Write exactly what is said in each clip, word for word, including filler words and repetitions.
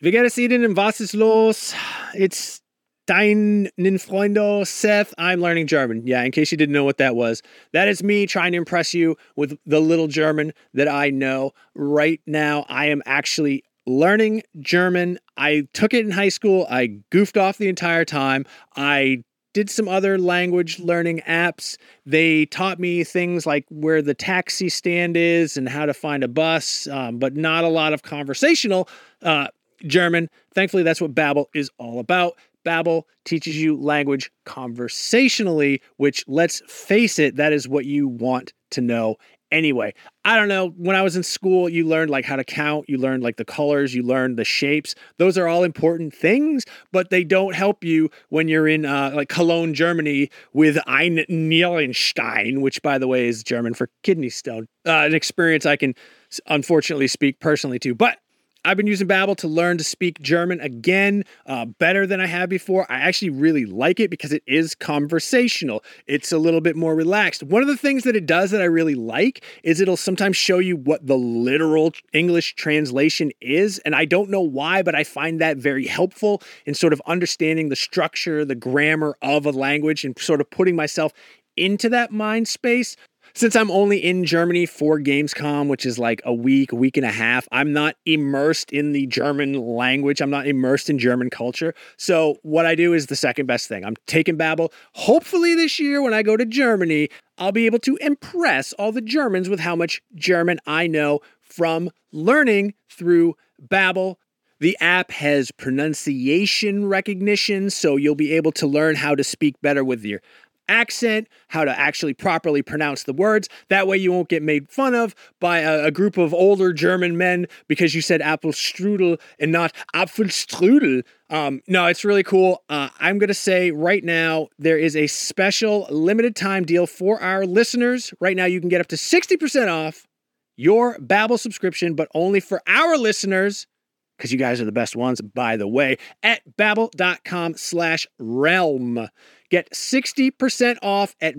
Wir gerne sehen in was ist los? It's deinen Freunde Seth. I'm learning German. Yeah, in case you didn't know what that was. That is me trying to impress you with the little German that I know. Right now, I am actually learning German. I took it in high school. I goofed off the entire time. I did some other language learning apps. They taught me things like where the taxi stand is and how to find a bus, um, but not a lot of conversational uh, German. Thankfully, that's what Babbel is all about. Babbel teaches you language conversationally, which, let's face it, that is what you want to know anyway. I don't know. When I was in school, you learned like how to count. You learned like the colors. You learned the shapes. Those are all important things, but they don't help you when you're in uh, like Cologne, Germany with Ein Nierenstein, which, by the way, is German for kidney stone. Uh, an experience I can unfortunately speak personally to, but I've been using Babbel to learn to speak German again, uh, better than I have before. I actually really like it because it is conversational. It's a little bit more relaxed. One of the things that it does that I really like is it'll sometimes show you what the literal English translation is. And I don't know why, but I find that very helpful in sort of understanding the structure, the grammar of a language and sort of putting myself into that mind space. Since I'm only in Germany for Gamescom, which is like a week, week and a half, I'm not immersed in the German language. I'm not immersed in German culture. So what I do is the second best thing. I'm taking Babbel. Hopefully this year when I go to Germany, I'll be able to impress all the Germans with how much German I know from learning through Babbel. The app has pronunciation recognition, so you'll be able to learn how to speak better with your accent, how to actually properly pronounce the words. That way you won't get made fun of by a, a group of older German men because you said Apfelstrudel and not Apfelstrudel. Um, no, it's really cool. Uh, I'm going to say right now there is a special limited time deal for our listeners. Right now you can get up to sixty percent off your Babbel subscription, but only for our listeners, because you guys are the best ones, by the way, at babbel.com slash realm. Get sixty percent off at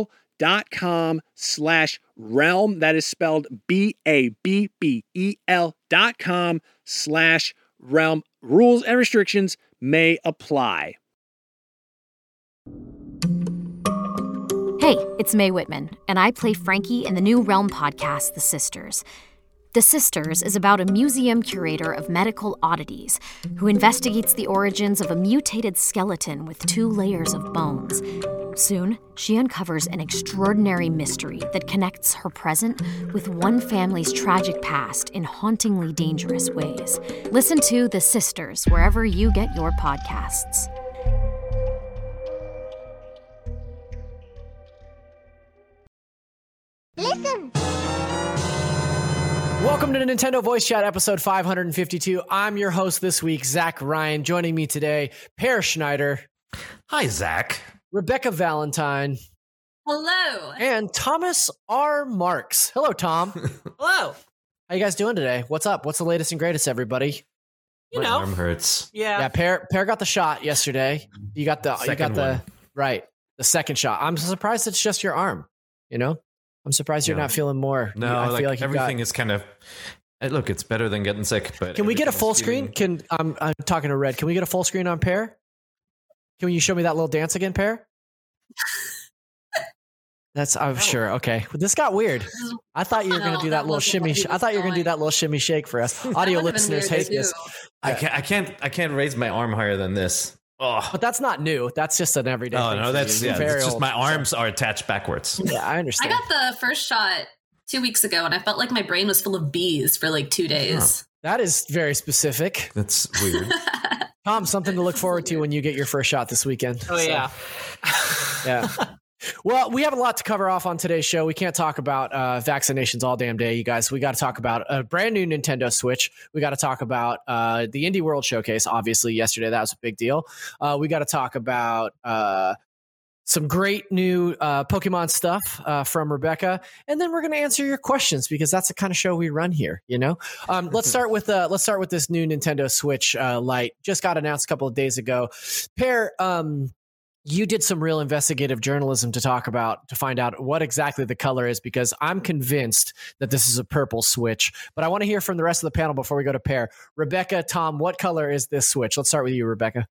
babbel.com slash realm. That is spelled B A B B E L dot com slash realm. Rules and restrictions may apply. Hey, it's Mae Whitman, and I play Frankie in the new Realm podcast, The Sisters. The Sisters is about a museum curator of medical oddities who investigates the origins of a mutated skeleton with two layers of bones. Soon, she uncovers an extraordinary mystery that connects her present with one family's tragic past in hauntingly dangerous ways. Listen to The Sisters wherever you get your podcasts. Listen! Welcome to the Nintendo Voice Chat, episode five hundred fifty-two. I'm your host this week, Zach Ryan. Joining me today, Per Schneider. Hi, Zach. Rebecca Valentine. Hello. And Thomas R. Marks. Hello, Tom. Hello. How you guys doing today? What's up? What's the latest and greatest, everybody? You My know. arm hurts. Yeah. Yeah, Per, Per got the shot yesterday. You got the Second you got the one. right, the second shot. I'm surprised it's just your arm, you know? I'm surprised you're No. not feeling more. No, I like, feel like you everything got, is kind of. uh, Look, it's better than getting sick. But Can we get a everything full is screen? feeling- Can I'm I'm talking to Red. Can we get a full screen on Per? Can you show me that little dance again, Per? That's I'm sure. Okay, well, this got weird. I thought you were going No, to do that that little wasn't shimmy. what he sh- I was thought you were going to do doing. that little shimmy shake for us. That Audio would've been listeners weird hate to this, do. I can't. I can't. I can't raise my arm higher than this. Oh, but that's not new. That's just an everyday. oh thing no, for that's you. yeah. Very It's just old. my arms are attached backwards. Yeah, I I understand. got the first shot two weeks ago and I felt like my brain was full of bees for like two days. That is very specific. That's weird. Tom, something to look forward to when you get your first shot this weekend. Oh, So, yeah. yeah. Well, we have a lot to cover off on today's show. We can't talk about uh, vaccinations all damn day, you guys. We got to talk about a brand new Nintendo Switch. We got to talk about uh, the Indie World Showcase. Obviously, yesterday that was a big deal. Uh, we got to talk about uh, some great new uh, Pokemon stuff uh, from Rebecca, and then we're going to answer your questions because that's the kind of show we run here. You know, um, let's start with uh, let's start with this new Nintendo Switch uh, Lite. Just got announced a couple of days ago. Per, um, You did some real investigative journalism to talk about, to find out what exactly the color is, because I'm convinced that this is a purple Switch. But I want to hear from the rest of the panel before we go to Pear. Rebecca, Tom, what color is this Switch? Let's start with you, Rebecca.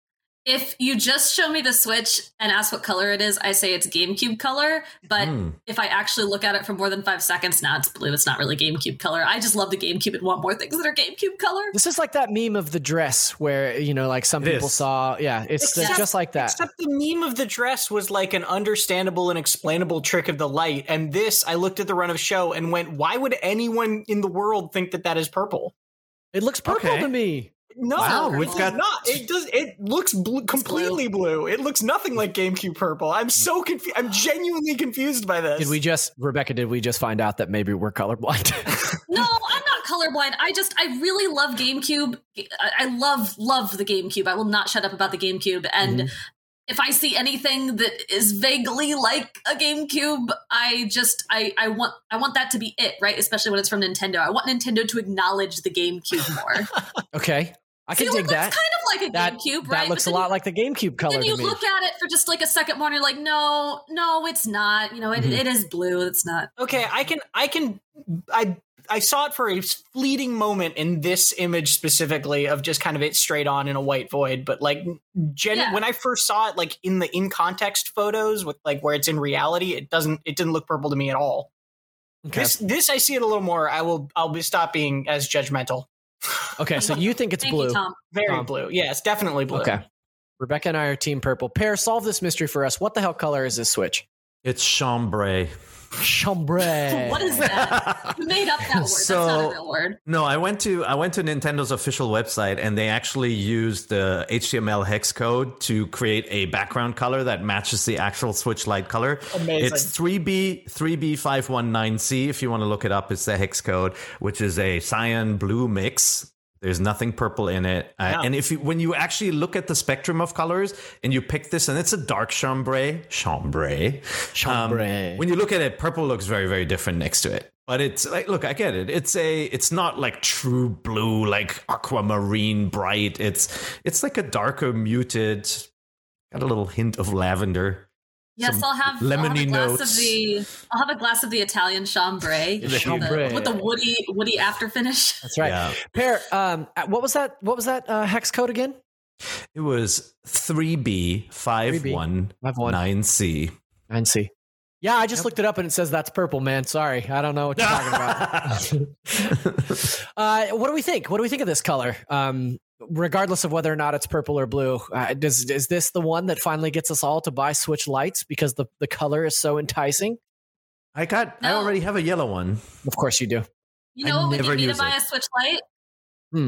If you just show me the Switch and ask what color it is, I say it's GameCube color. But mm. if I actually look at it for more than five seconds, now it's blue. It's not really GameCube color. I just love the GameCube and want more things that are GameCube color. This is like that meme of the dress where, you know, like some it people is. saw. Yeah, it's except, just like that. Except the meme of the dress was like an understandable and explainable trick of the light. And this, I looked at the run of show and went, why would anyone in the world think that that is purple? It looks purple okay. to me. No, wow, we've got not. It does. It looks blue, completely blue. It looks nothing like GameCube purple. I'm so confused. I'm genuinely confused by this. Did we just, Rebecca? Did we just find out that maybe we're colorblind? No, I'm not colorblind. I just, I really love GameCube. I, I love, love the GameCube. I will not shut up about the GameCube. And mm-hmm. if I see anything that is vaguely like a GameCube, I just, I, I want, I want that to be it, right? Especially when it's from Nintendo. I want Nintendo to acknowledge the GameCube more. Okay. I can See, dig it that. looks kind of like a that, GameCube, right? That looks a lot like the GameCube color. Then you to me. look at it for just like a second more, and you're like, no, no, it's not. You know, it, mm-hmm. it is blue. It's not. Okay, I can, I can, I, I saw it for a fleeting moment in this image specifically of just kind of it straight on in a white void. But like, gen- yeah. when I first saw it, like in the in context photos with like where it's in reality, it doesn't, it didn't look purple to me at all. Okay. This, this I see it a little more. I will, I'll be stop being as judgmental. Okay, so you think it's Thank blue. You, Tom. Very Tom. blue. Yeah, it's definitely blue. Okay. Rebecca and I are team purple. Pear, solve this mystery for us. What the hell color is this Switch? It's chambray. Chambray. What is that? You made up that word. So, That's not a real word. No, I went to I went to Nintendo's official website, and they actually used the H T M L hex code to create a background color that matches the actual Switch Lite color. Amazing. It's three B three B five one nine C. If you want to look it up, it's the hex code, which is a cyan blue mix. There's nothing purple in it. Uh, yeah. And if you, when you actually look at the spectrum of colors and you pick this, and it's a dark chambray, chambray, chambray. Um, when you look at it, purple looks very, very different next to it. But it's like, look, I get it. It's a, it's not like true blue, like aquamarine bright. It's, it's like a darker muted, got a little hint of lavender. Yes, I'll have, lemony I'll have a glass notes. of the. I'll have a glass of the Italian chambray, The chambray. With, the, with the woody, woody after finish. That's right. Yeah. Pear, um, what was that? What was that uh, hex code again? It was three B five one nine C. nine C. Yeah, I just yep. looked it up and it says that's purple, man. Sorry, I don't know what you're talking about. uh, what do we think? What do we think of this color? Um, regardless of whether or not it's purple or blue, uh, does is this the one that finally gets us all to buy Switch Lights because the, the color is so enticing? I got. No. I already have a yellow one. Of course you do. You know I what would never get me to use buy it. a Switch Lite? Hmm.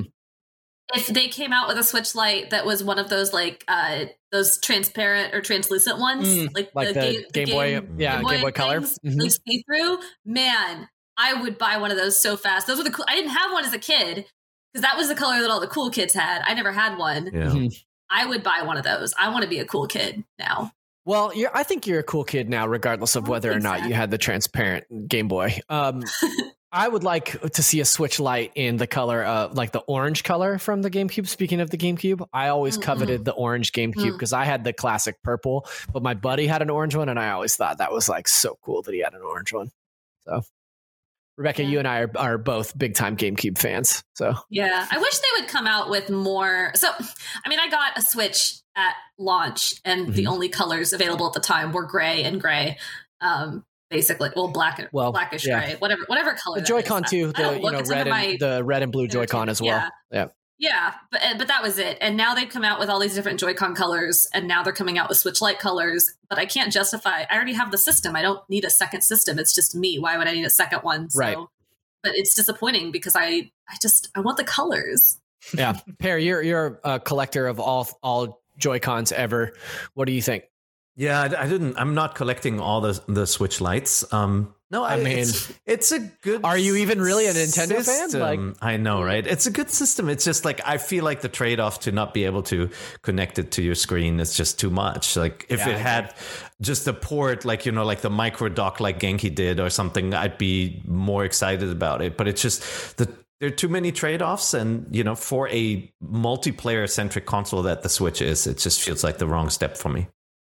If they came out with a Switch Lite that was one of those like uh, those transparent or translucent ones, Mm, like, like the, the game, Game Boy- yeah, Game Boy Color. things, Mhm. like see through, man, I would buy one of those so fast. Those were the cool. I didn't have one as a kid because that was the color that all the cool kids had. I never had one. Yeah. Mhm. I would buy one of those. I want to be a cool kid now. Well, you're, I think you're a cool kid now, regardless of I whether or think not so. you had the transparent Game Boy. Um, I would like to see a Switch Lite in the color, uh, like the orange color from the GameCube. Speaking of the GameCube, I always Mm-mm. coveted the orange GameCube because Mm. I had the classic purple, but my buddy had an orange one, and I always thought that was like so cool that he had an orange one. So, Rebecca, Yeah. you and I are, are both big time GameCube fans. So, Yeah, I wish they would come out with more. So, I mean, I got a Switch at launch, and the Mhm. only colors available at the time were gray and gray. Um, basically, well, black and Well, blackish yeah. gray, whatever, whatever color. the that Joy-Con is. too, I- I the don't you look, know it's red under and my- the red and blue Joy-Con as well. Yeah. Yeah, but but that was it. And now they've come out with all these different Joy-Con colors, and now they're coming out with Switch Lite colors. But I can't justify. I already have the system. I don't need a second system. It's just me. Why would I need a second one? So, Right. But it's disappointing because I I just I want the colors. Yeah, Pear, you're you're a collector of all all Joy-Cons ever. What do you think? Yeah, I, I didn't. I'm not collecting all the the Switch Lights. Um, no, I, I mean, it's, it's a good. Are you even really a Nintendo fan? system. Like- I know, right? It's a good system. It's just like I feel like the trade off to not be able to connect it to your screen is just too much. Like if Yeah, it I had just a port, like you know, like the micro dock, like Genki did, or something, I'd be more excited about it. But it's just the. There are too many trade-offs, and you know, for a multiplayer-centric console that the Switch is, it just feels like the wrong step for me.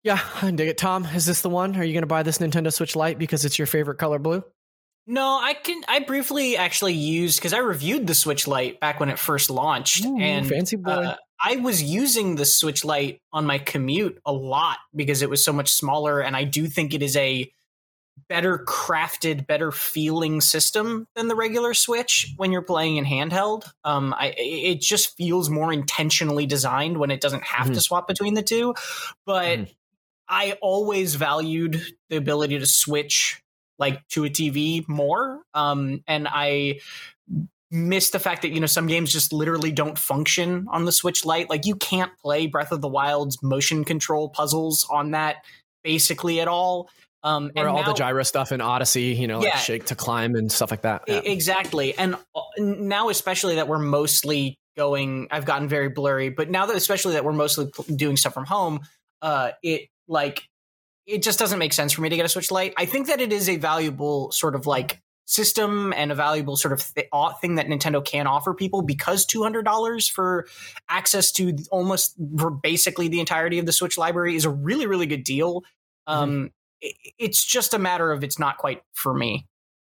Yeah, I dig it. Tom, is this the one? Are you going to buy this Nintendo Switch Lite because it's your favorite color blue? No, I can. I briefly actually used, because I reviewed the Switch Lite back when it first launched, Ooh, and fancy boy. Uh, I was using the Switch Lite on my commute a lot because it was so much smaller, and I do think it is a better crafted, better feeling system than the regular Switch when you're playing in handheld. Um, I it just feels more intentionally designed when it doesn't have mm-hmm. to swap between the two, but. Mm. I always valued the ability to switch like to a T V more. Um, and I miss the fact that, you know, some games just literally don't function on the Switch Lite. Like you can't play Breath of the Wild's motion control puzzles on that basically at all. Um, or and all now, the gyro stuff in Odyssey, you know, like yeah, shake to climb and stuff like that. Yeah. Exactly. And now, especially that we're mostly going, I've gotten very blurry, but now that especially that we're mostly doing stuff from home, uh, it, Like, it just doesn't make sense for me to get a Switch Lite. I think that it is a valuable sort of like system and a valuable sort of th- thing that Nintendo can offer people, because two hundred dollars for access to almost for basically the entirety of the Switch library is a really, really good deal. Mm-hmm. Um, it, it's just a matter of it's not quite for me.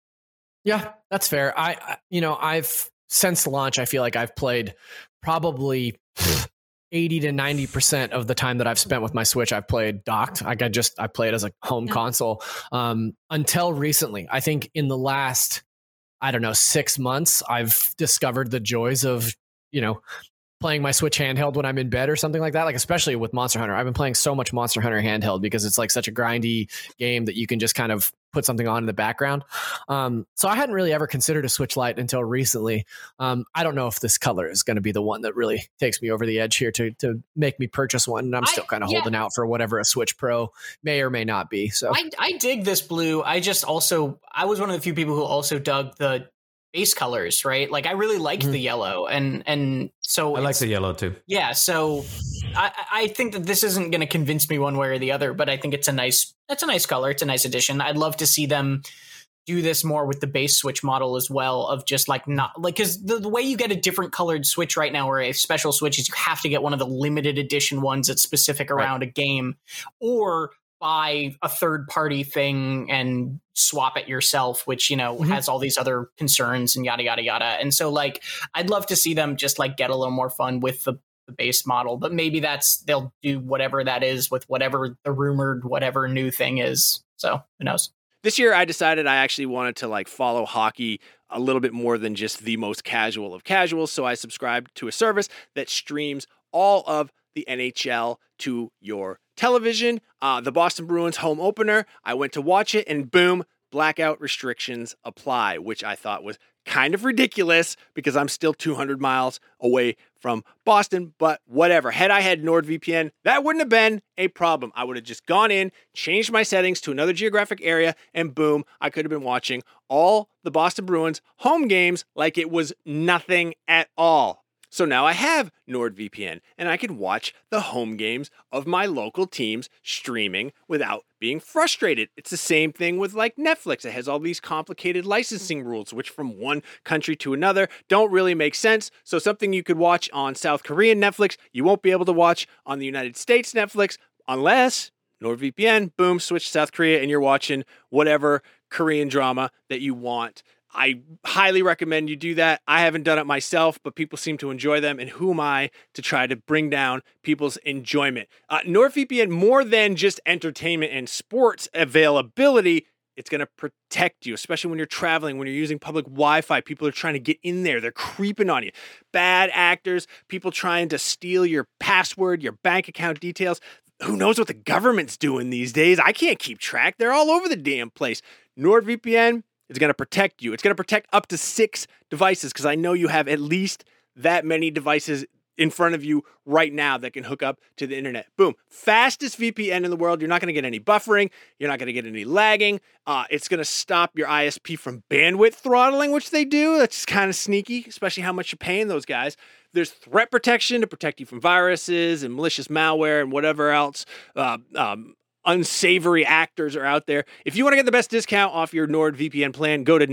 Yeah, that's fair. I, you know, I've since launch, I feel like I've played probably eighty to ninety percent of the time that I've spent with my Switch, I've played docked. Like I just, I play it as a home yeah. console um, until recently. I think in the last, I don't know, six months, I've discovered the joys of, you know, playing my Switch handheld when I'm in bed or something like that. Like, especially with Monster Hunter. I've been playing so much Monster Hunter handheld because it's like such a grindy game that you can just kind of put something on in the background. Um, so I hadn't really ever considered a Switch Lite until recently. Um, I don't know if this color is going to be the one that really takes me over the edge here to to make me purchase one. And I'm still kind of yeah. holding out for whatever a Switch Pro may or may not be. So I, I dig this blue. I just also, I was one of the few people who also dug the base colors, right? Like I really liked mm-hmm. the yellow, and and so I like the yellow too. Yeah, so I, I think that this isn't going to convince me one way or the other, but I think it's a nice, it's a nice color. It's a nice addition. I'd love to see them do this more with the base Switch model as well, of just like not like, because the, the way you get a different colored Switch right now, or a special Switch, is you have to get one of the limited edition ones that's specific around right. a game, or buy a third party thing and swap it yourself, which, you know, mm-hmm. has all these other concerns and yada, yada, yada. And so like, I'd love to see them just like get a little more fun with the, the base model, but maybe that's, they'll do whatever that is with whatever the rumored, whatever new thing is. So who knows? This year I decided I actually wanted to like follow hockey a little bit more than just the most casual of casuals. So I subscribed to a service that streams all of the N H L to your television. Uh, the Boston Bruins home opener, I went to watch it, and boom, blackout restrictions apply, which I thought was kind of ridiculous because I'm still two hundred miles away from Boston, but whatever. Had I had NordVPN, that wouldn't have been a problem. I would have just gone in, changed my settings to another geographic area, and boom, I could have been watching all the Boston Bruins home games like it was nothing at all. So now I have NordVPN, and I can watch the home games of my local teams streaming without being frustrated. It's the same thing with like Netflix. It has all these complicated licensing rules, which from one country to another don't really make sense. So something you could watch on South Korean Netflix, you won't be able to watch on the United States Netflix unless NordVPN, boom, switch to South Korea, and you're watching whatever Korean drama that you want. I highly recommend you do that. I haven't done it myself, but people seem to enjoy them, and who am I to try to bring down people's enjoyment? Uh, NordVPN, more than just entertainment and sports availability, it's going to protect you, especially when you're traveling, when you're using public Wi-Fi. People are trying to get in there. They're creeping on you. Bad actors, people trying to steal your password, your bank account details. Who knows what the government's doing these days? I can't keep track. They're all over the damn place. NordVPN, it's going to protect you. It's going to protect up to six devices, because I know you have at least that many devices in front of you right now that can hook up to the internet. Boom. Fastest V P N in the world. You're not going to get any buffering. You're not going to get any lagging. Uh, it's going to stop your I S P from bandwidth throttling, which they do. That's kind of sneaky, especially how much you're paying those guys. There's threat protection to protect you from viruses and malicious malware and whatever else. Uh, um, unsavory actors are out there. If you want to get the best discount off your NordVPN plan, go to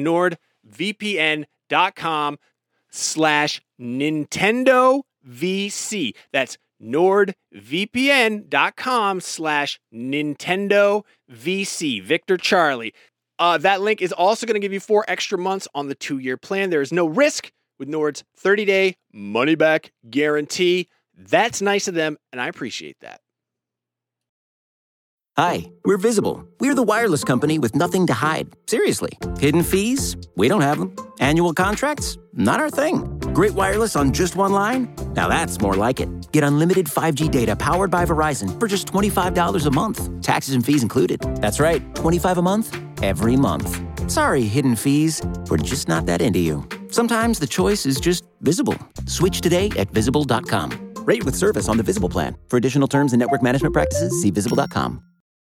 nordvpn.com slash Nintendo VC. That's nordvpn.com slash Nintendo VC, Victor Charlie. Uh, that link is also going to give you four extra months on the two-year plan. There is no risk with Nord's thirty-day money-back guarantee. That's nice of them, and I appreciate that. Hi, we're Visible. We're the wireless company with nothing to hide. Seriously. Hidden fees? We don't have them. Annual contracts? Not our thing. Great wireless on just one line? Now that's more like it. Get unlimited five G data powered by Verizon for just twenty-five dollars a month. Taxes and fees included. That's right, twenty-five dollars a month, every month. Sorry, hidden fees. We're just not that into you. Sometimes the choice is just Visible. Switch today at visible dot com. Rate with service on the Visible plan. For additional terms and network management practices, see visible dot com.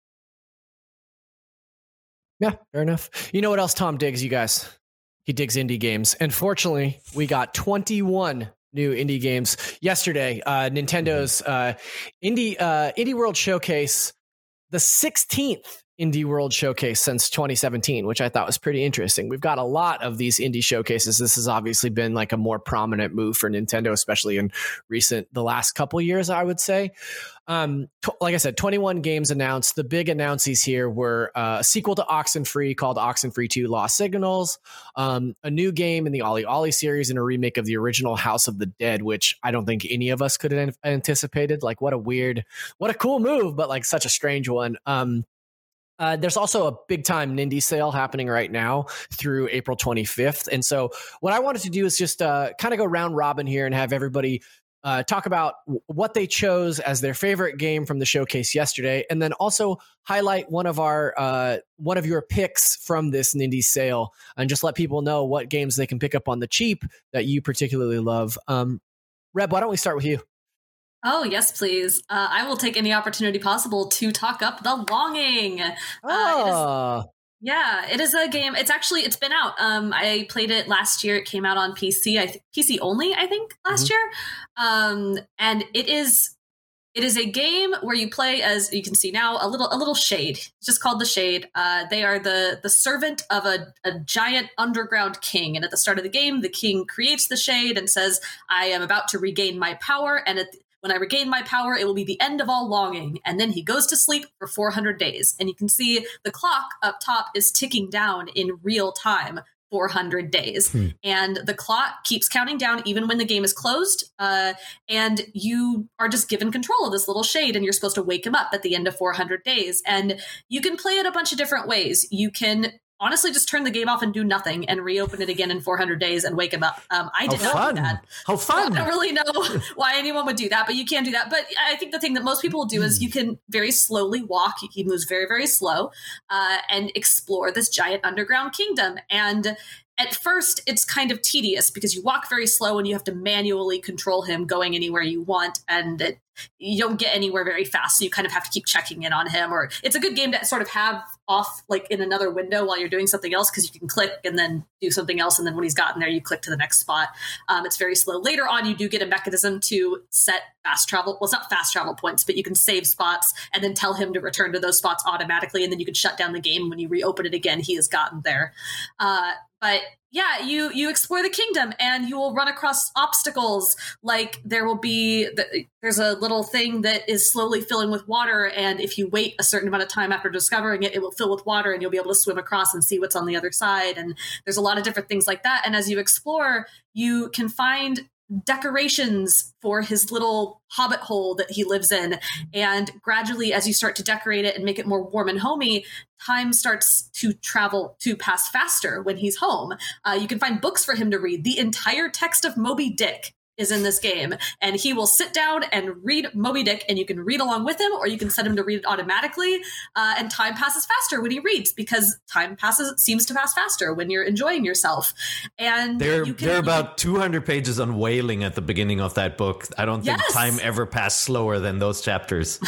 Yeah, fair enough. You know what else Tom digs, you guys? He digs indie games. And fortunately, we got twenty-one new indie games yesterday. Uh, Nintendo's uh, Indie uh, Indie World Showcase, the sixteenth Indie World Showcase since twenty seventeen, which I thought was pretty interesting. We've got a lot of these indie showcases. This has obviously been like a more prominent move for Nintendo, especially in recent, the last couple years, I would say. Um, t- like I said, twenty-one games announced. The big announcees here were uh, a sequel to Oxenfree called Oxenfree two Lost Signals, um, a new game in the Ollie Ollie series, and a remake of the original House of the Dead, which I don't think any of us could have anticipated. Like, what a weird, what a cool move, but like such a strange one. Um, Uh, there's also a big time Nindy sale happening right now through April twenty-fifth. And so what I wanted to do is just uh, kind of go round robin here and have everybody uh, talk about w- what they chose as their favorite game from the showcase yesterday. And then also highlight one of our, uh, one of your picks from this Nindy sale and just let people know what games they can pick up on the cheap that you particularly love. Um, Reb, why don't we start with you? Oh, yes, please. Uh, I will take any opportunity possible to talk up The Longing. Oh. Uh, it is, yeah, it is a game. It's actually, it's been out. Um, I played it last year. It came out on P C, I th- P C only, I think, last mm-hmm. year. Um, and it is, it is a game where you play as, you can see now, a little, a little shade. It's just called the Shade. Uh, they are the, the servant of a, a giant underground king. And at the start of the game, the king creates the Shade and says, I am about to regain my power. And at When I regain my power, it will be the end of all longing. And then he goes to sleep for four hundred days. And you can see the clock up top is ticking down in real time, four hundred days. Hmm. And the clock keeps counting down even when the game is closed. Uh, and you are just given control of this little Shade, and you're supposed to wake him up at the end of four hundred days. And you can play it a bunch of different ways. You can honestly just turn the game off and do nothing and reopen it again in four hundred days and wake him up. Um, I did How not fun. do that. How fun. I don't really know why anyone would do that, but you can do that. But I think the thing that most people will do is you can very slowly walk. He moves very, very slow uh, and explore this giant underground kingdom. And at first, it's kind of tedious because you walk very slow and you have to manually control him going anywhere you want. And it, you don't get anywhere very fast. So you kind of have to keep checking in on him. Or it's a good game to sort of have off like in another window while you're doing something else, because you can click and then do something else. And then when he's gotten there, you click to the next spot. Um, it's very slow. Later on, you do get a mechanism to set fast travel. Well, it's not fast travel points, but you can save spots and then tell him to return to those spots automatically. And then you can shut down the game. When you reopen it again, he has gotten there. Uh, but yeah, you you explore the kingdom and you will run across obstacles. Like there will be, the, there's a little thing that is slowly filling with water. And if you wait a certain amount of time after discovering it, it will fill with water and you'll be able to swim across and see what's on the other side. And there's a lot of different things like that. And as you explore, you can find decorations for his little hobbit hole that he lives in. And gradually, as you start to decorate it and make it more warm and homey, time starts to travel to pass faster when he's home. Uh, you can find books for him to read. The entire text of Moby Dick is in this game, and he will sit down and read Moby Dick, and you can read along with him, or you can set him to read it automatically. Uh, and time passes faster when he reads, because time passes seems to pass faster when you're enjoying yourself. And there, you can, there are about two hundred pages on whaling at the beginning of that book. I don't think yes. time ever passed slower than those chapters.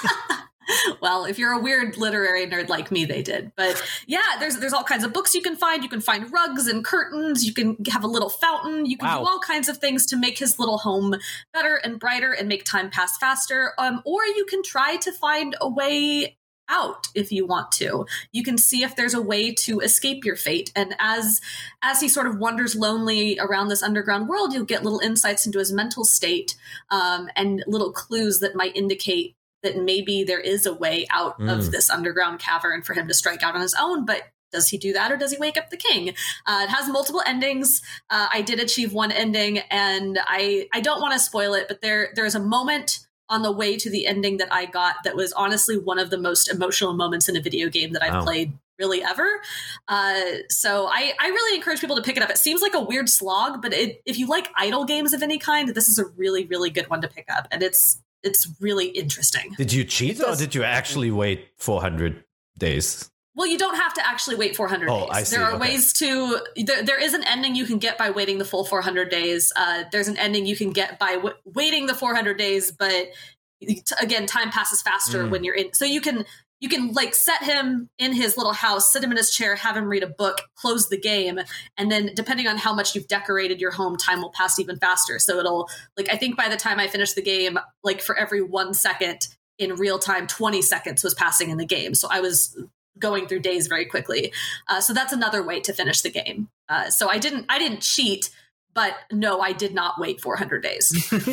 Well, if you're a weird literary nerd like me, they did. But yeah, there's there's all kinds of books you can find. You can find rugs and curtains. You can have a little fountain. You can wow. do all kinds of things to make his little home better and brighter and make time pass faster. Um, or you can try to find a way out if you want to. You can see if there's a way to escape your fate. And as as he sort of wanders lonely around this underground world, you'll get little insights into his mental state um, and little clues that might indicate that maybe there is a way out mm. of this underground cavern for him to strike out on his own. But does he do that, or does he wake up the king? Uh, it has multiple endings. Uh, I did achieve one ending, and I, I don't want to spoil it, but there there's a moment on the way to the ending that I got that was honestly one of the most emotional moments in a video game that I've wow. played really ever. Uh, so I, I really encourage people to pick it up. It seems like a weird slog, but it, if you like idle games of any kind, this is a really, really good one to pick up. And it's it's really interesting. Did you cheat or did you actually wait four hundred days? Well, you don't have to actually wait four hundred oh, days. I see. There are okay. ways to, there, there is an ending you can get by waiting the full four hundred days. Uh, there's an ending you can get by w- waiting the four hundred days, but t- again, time passes faster mm. when you're in. So you can, you can like set him in his little house, sit him in his chair, have him read a book, close the game. And then depending on how much you've decorated your home, time will pass even faster. So it'll like, I think by the time I finish the game, like for every one second in real time, twenty seconds was passing in the game. So I was going through days very quickly. Uh, so that's another way to finish the game. Uh, so I didn't, I didn't cheat, but no, I did not wait four hundred days.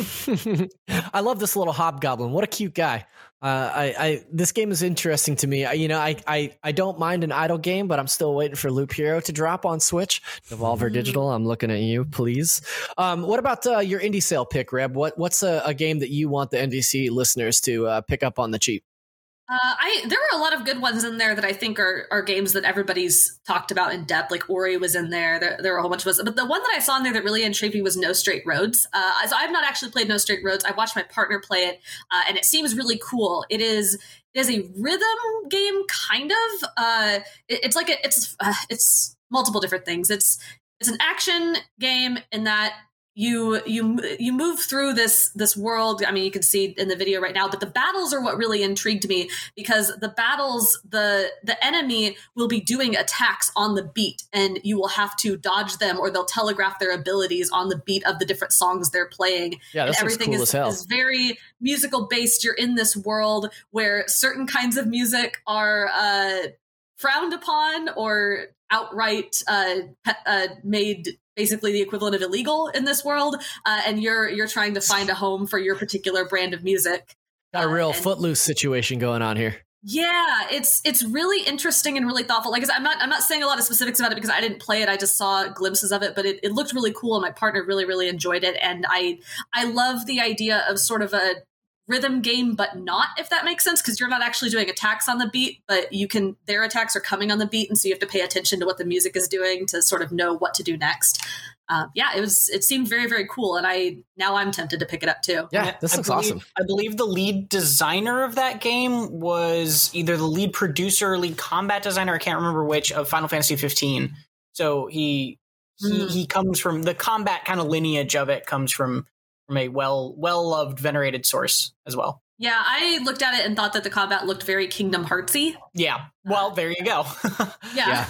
I love this little hobgoblin. What a cute guy. Uh, I, I, this game is interesting to me. I, you know, I, I, I don't mind an idle game, but I'm still waiting for Loop Hero to drop on Switch. Devolver Digital, I'm looking at you, please. Um, what about uh, your indie sale pick, Reb? What, what's a, a game that you want the N D C listeners to uh, pick up on the cheap? Uh, I there were a lot of good ones in there that I think are are games that everybody's talked about in depth. Like Ori was in there. There, there were a whole bunch of us. But the one that I saw in there that really intrigued me was No Straight Roads. Uh, so I've not actually played No Straight Roads. I watched my partner play it, uh, and it seems really cool. It is it is a rhythm game, kind of. Uh, it, it's like a, it's uh, it's multiple different things. It's it's an action game in that. You you you move through this this world. I mean, you can see in the video right now, but the battles are what really intrigued me, because the battles, the the enemy will be doing attacks on the beat, and you will have to dodge them, or they'll telegraph their abilities on the beat of the different songs they're playing. Yeah, and that everything cool is, as hell. is very musical based. You're in this world where certain kinds of music are uh, frowned upon or outright uh, uh, made basically the equivalent of illegal in this world, uh, and you're you're trying to find a home for your particular brand of music. Got a real uh, and, Footloose situation going on here. Yeah, it's it's really interesting and really thoughtful. Like I said, I'm not I'm not saying a lot of specifics about it because I didn't play it. I just saw glimpses of it, but it, it looked really cool, and my partner really really enjoyed it. And I I love the idea of sort of a rhythm game, but not, if that makes sense, because you're not actually doing attacks on the beat, but you can, their attacks are coming on the beat, and so you have to pay attention to what the music is doing to sort of know what to do next. Uh, yeah, it was, it seemed very, very cool, and I, now I'm tempted to pick it up too. Yeah, this I looks believe, awesome. I believe the lead designer of that game was either the lead producer or lead combat designer, I can't remember which, of Final Fantasy fifteen. So he, he, mm. he comes from, the combat kind of lineage of it comes from from a well well loved venerated source as well. Yeah, I looked at it and thought that the combat looked very Kingdom Heartsy. Yeah, well, there you go. yeah. yeah.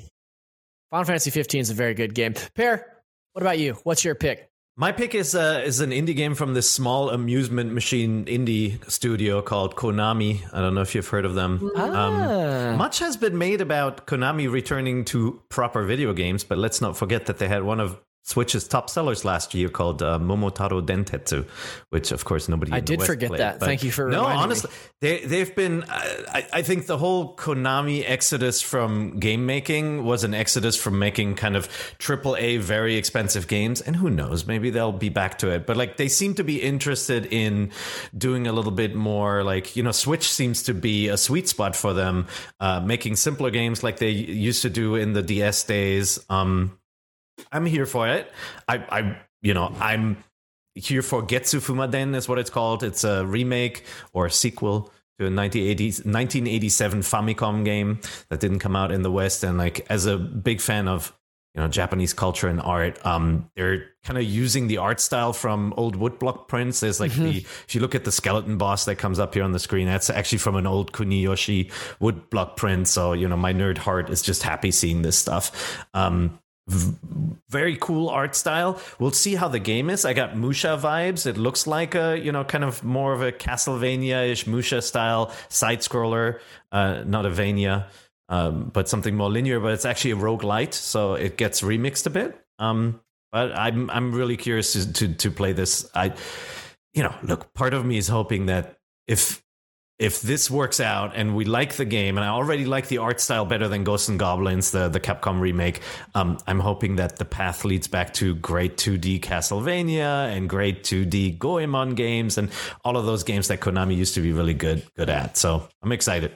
Final Fantasy fifteen is a very good game. Pear, what about you? What's your pick? My pick is uh, is an indie game from this small amusement machine indie studio called Konami. I don't know if you've heard of them. Ah. Um, much has been made about Konami returning to proper video games, but let's not forget that they had one of Switch's top sellers last year called uh, Momotaro Dentetsu, which of course nobody. I in the did West forget played, that. but Thank you for no. reminding Honestly, me. they they've been. Uh, I, I think the whole Konami exodus from game making was an exodus from making kind of triple A, very expensive games, and who knows, maybe they'll be back to it. But like they seem to be interested in doing a little bit more. Like you know, Switch seems to be a sweet spot for them, uh, making simpler games like they used to do in the D S days. Um, I'm here for it. I, I, you know, I'm here for Getsu Fumaden is what it's called. It's a remake or a sequel to a nineteen eighty-seven Famicom game that didn't come out in the West. And like, as a big fan of, you know, Japanese culture and art, um, they're kind of using the art style from old woodblock prints. There's like mm-hmm. the, if you look at the skeleton boss that comes up here on the screen, that's actually from an old Kuniyoshi woodblock print. So, you know, my nerd heart is just happy seeing this stuff. Um, v- very cool art style. We'll see how the game is. I got Musha vibes. It looks like a, you know, kind of more of a Castlevania-ish Musha style side scroller, uh, not a Vania, um, but something more linear. But it's actually a roguelite, so it gets remixed a bit. Um, but I'm I'm really curious to, to to play this. I, you know, look, part of me is hoping that if if this works out and we like the game, and I already like the art style better than Ghosts and Goblins, the, the Capcom remake, um, I'm hoping that the path leads back to great two D Castlevania and great two D Goemon games and all of those games that Konami used to be really good good at. So I'm excited.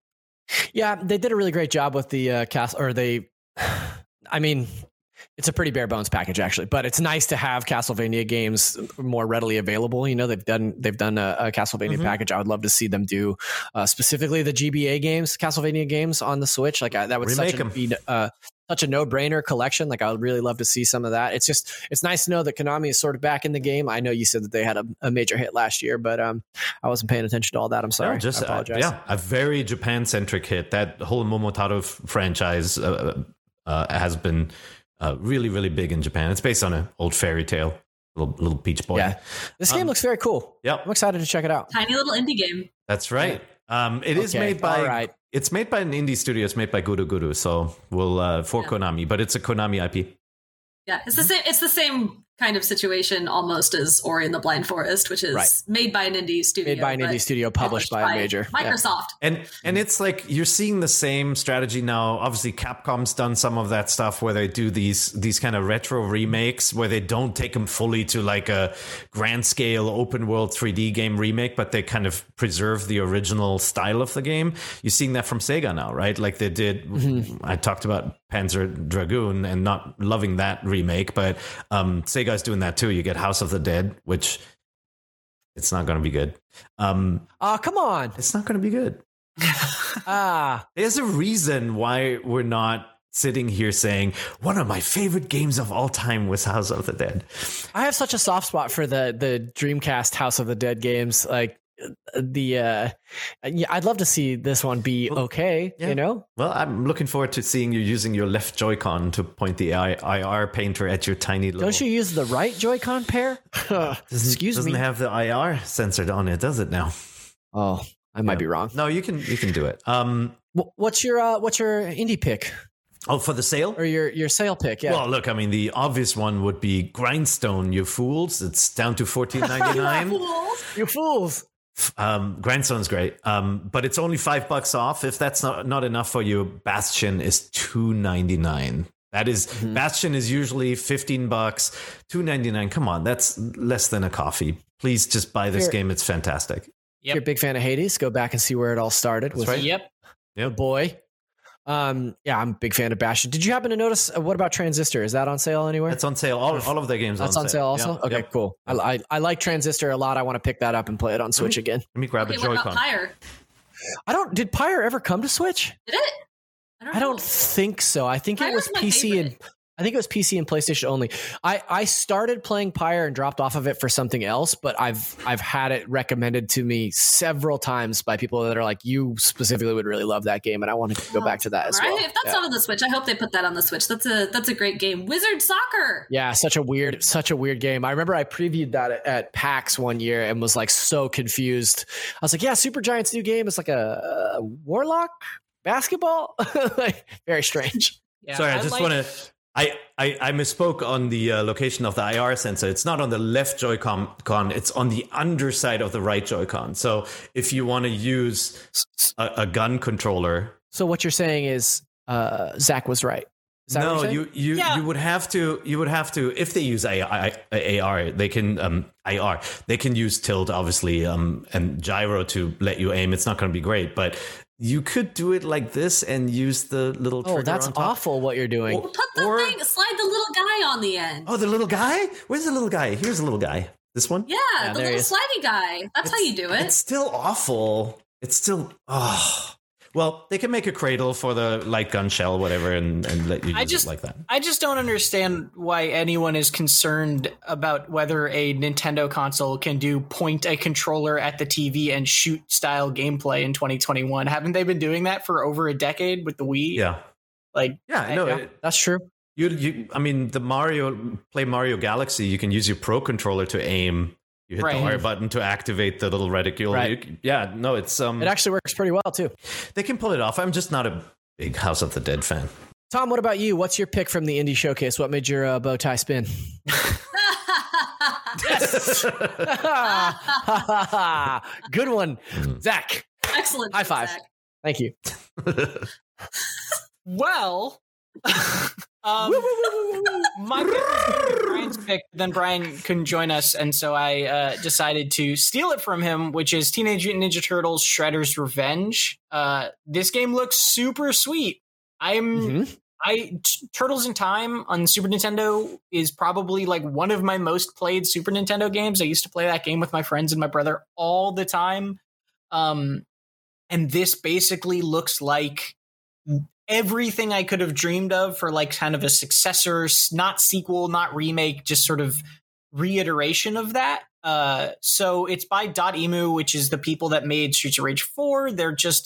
Yeah, they did a really great job with the uh, cast, or they, I mean, it's a pretty bare bones package actually, but it's nice to have Castlevania games more readily available. You know, they've done they've done a, a Castlevania mm-hmm. package. I would love to see them do uh, specifically the G B A games, Castlevania games on the Switch. Like I, that would such a, be uh, such a no brainer collection. Like I would really love to see some of that. It's just it's nice to know that Konami is sort of back in the game. I know you said that they had a, a major hit last year, but um, I wasn't paying attention to all that. I'm sorry. No, just I apologize. Uh, yeah, a very Japan centric hit. That whole Momotaro f- franchise uh, uh, has been. Uh, really, really big in Japan. It's based on an old fairy tale, little little peach boy. Yeah, this um, game looks very cool. Yeah, I'm excited to check it out. Tiny little indie game. That's right. Um, it okay. is made by. All right. It's made by an indie studio. It's made by Guru Guru. So we'll uh, for yeah. Konami, but it's a Konami I P. Yeah, it's the same. It's the same kind of situation almost as Ori and the Blind Forest, which is right. made by an indie studio. Made by an indie studio, published, published by, by a major. Microsoft. Yeah. And and it's like you're seeing the same strategy now. Obviously, Capcom's done some of that stuff where they do these these kind of retro remakes where they don't take them fully to like a grand scale open world three D game remake, but they kind of preserve the original style of the game. You're seeing that from Sega now, right? Like they did. Mm-hmm. I talked about Panzer Dragoon and not loving that remake, but um, Sega's doing that too. You get House of the Dead, which it's not going to be good. Um, oh, come on. It's not going to be good. ah, There's a reason why we're not sitting here saying one of my favorite games of all time was House of the Dead. I have such a soft spot for the the Dreamcast House of the Dead games. Like the uh yeah, I'd love to see this one be okay. Yeah. You know, well, I'm looking forward to seeing you using your left Joy-Con to point the I R painter at your tiny little. Don't you use the right Joy-Con pair? Excuse doesn't me. Doesn't have the I R censored on it, does it now? Oh, I might yeah. be wrong. No, you can you can do it. Um, what's your uh, what's your indie pick? Oh, for the sale? Or your, your sale pick, yeah. Well, look, I mean, the obvious one would be Grindstone, you fools. It's down to fourteen ninety-nine. You fools. You fools. Um, Grindstone's great, um, but it's only five bucks off. If that's not, not enough for you, Bastion is two ninety-nine. That is, mm-hmm. Bastion is usually fifteen bucks, two ninety-nine. Come on, that's less than a coffee. Please just buy this You're, game. It's fantastic. Yep. If you're a big fan of Hades, go back and see where it all started. That's with right. Yep. Yep. Boy. Um, yeah, I'm a big fan of Bastion. Did you happen to notice, uh, what about Transistor? Is that on sale anywhere? It's on sale. All, all of their games That's on, on sale, sale also? Yep. Okay, Yep. cool. I, I I like Transistor a lot. I want to pick that up and play it on Switch let me, again. Let me grab okay, a what Joy-Con. about Pyre? I don't, did Pyre ever come to Switch? Did it? I don't, I don't know. think so. I think Pyre's it was my P C and favorite. I think it was P C and PlayStation only. I, I started playing Pyre and dropped off of it for something else, but I've I've had it recommended to me several times by people that are like, you specifically would really love that game, and I want to go Oh, back to that as right. well. If that's yeah. not on the Switch, I hope they put that on the Switch. That's a that's a great game. Wizard Soccer. Yeah, such a weird, such a weird game. I remember I previewed that at, at PAX one year and was like so confused. I was like, yeah, Supergiant's new game is like a, a Warlock basketball. Like, very strange. Yeah, Sorry, I, I just like- want to. I, I, I misspoke on the uh, location of the I R sensor. It's not on the left Joy-Con, con, it's on the underside of the right Joy-Con. So if you want to use a, a gun controller. So what you're saying is uh, Zach was right. Is that No, what you're you you, Yeah. you would have to you would have to if they use A I, A R, they can um, I R, they can use tilt obviously um, and gyro to let you aim. It's not going to be great, but you could do it like this and use the little trigger Oh, that's on top. awful what you're doing. Or- Put the or- thing, slide the little guy on the end. Oh, the little guy? Where's the little guy? Here's the little guy. This one? Yeah, Yeah, the there he little is. slidey guy. That's how you do it. It's still awful. It's still oh. Well, they can make a cradle for the light gun shell, whatever, and, and let you use I just it like that. I just don't understand why anyone is concerned about whether a Nintendo console can do point a controller at the T V and shoot style gameplay in twenty twenty-one. Haven't they been doing that for over a decade with the Wii? Yeah. Like, Yeah, no, Yeah, it, that's true. You, you, I mean, the Mario play Mario Galaxy. You can use your Pro controller to aim. You hit Right. the R button to activate the little reticule. Right. You- yeah, no, it's um. It actually works pretty well too. They can pull it off. I'm just not a big House of the Dead fan. Tom, what about you? What's your pick from the indie showcase? What made your uh, bow tie spin? Good one, Zach. Excellent. High five. Zach. Thank you. Well, um, my pick was Brian's pick. Then Brian couldn't join us, and so I uh, decided to steal it from him, which is Teenage Mutant Ninja Turtles: Shredder's Revenge. Uh, this game looks super sweet. I'm. Mhm. I T- Turtles in Time on Super Nintendo is probably like one of my most played Super Nintendo games. I used to play that game with my friends and my brother all the time. Um, and this basically looks like everything I could have dreamed of for like kind of a successor, not sequel, not remake, just sort of reiteration of that. Uh, so it's by Dot Emu, which is the people that made Streets of Rage four. They're just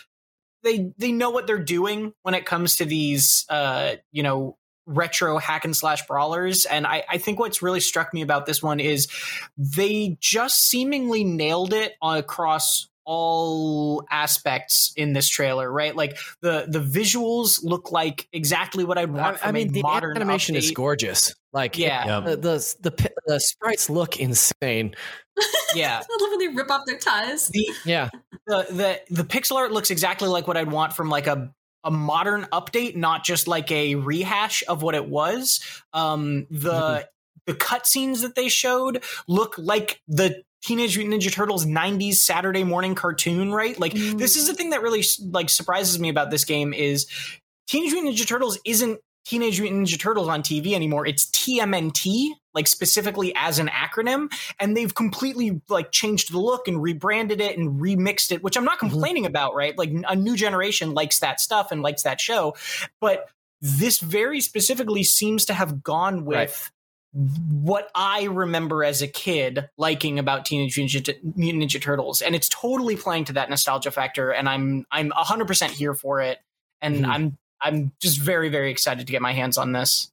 they they know what they're doing when it comes to these uh, you know, retro hack and slash brawlers. And I, I think what's really struck me about this one is they just seemingly nailed it across all aspects in this trailer, right? Like the the visuals look like exactly what I'd want I, from I mean, a the modern animation update. is gorgeous. Like, Yeah. Yeah. the, the the the sprites look insane. Yeah. I love when they rip off their ties. The, Yeah, the the the pixel art looks exactly like what I'd want from like a a modern update, not just like a rehash of what it was. Um, the Mhm. the cutscenes that they showed look like the Teenage Mutant Ninja Turtles nineties Saturday morning cartoon, right? Like Mm. this is the thing that really like surprises me about this game is Teenage Mutant Ninja Turtles isn't Teenage Mutant Ninja Turtles on T V anymore. It's T M N T, like specifically as an acronym, and they've completely like changed the look and rebranded it and remixed it, which I'm not complaining about, right? Like a new generation likes that stuff and likes that show, but this very specifically seems to have gone with what I remember as a kid liking about Teenage Ninja, Mutant Ninja Turtles, and it's totally playing to that nostalgia factor, and I'm I'm one hundred percent here for it, and Mhm. I'm I'm just very very excited to get my hands on this.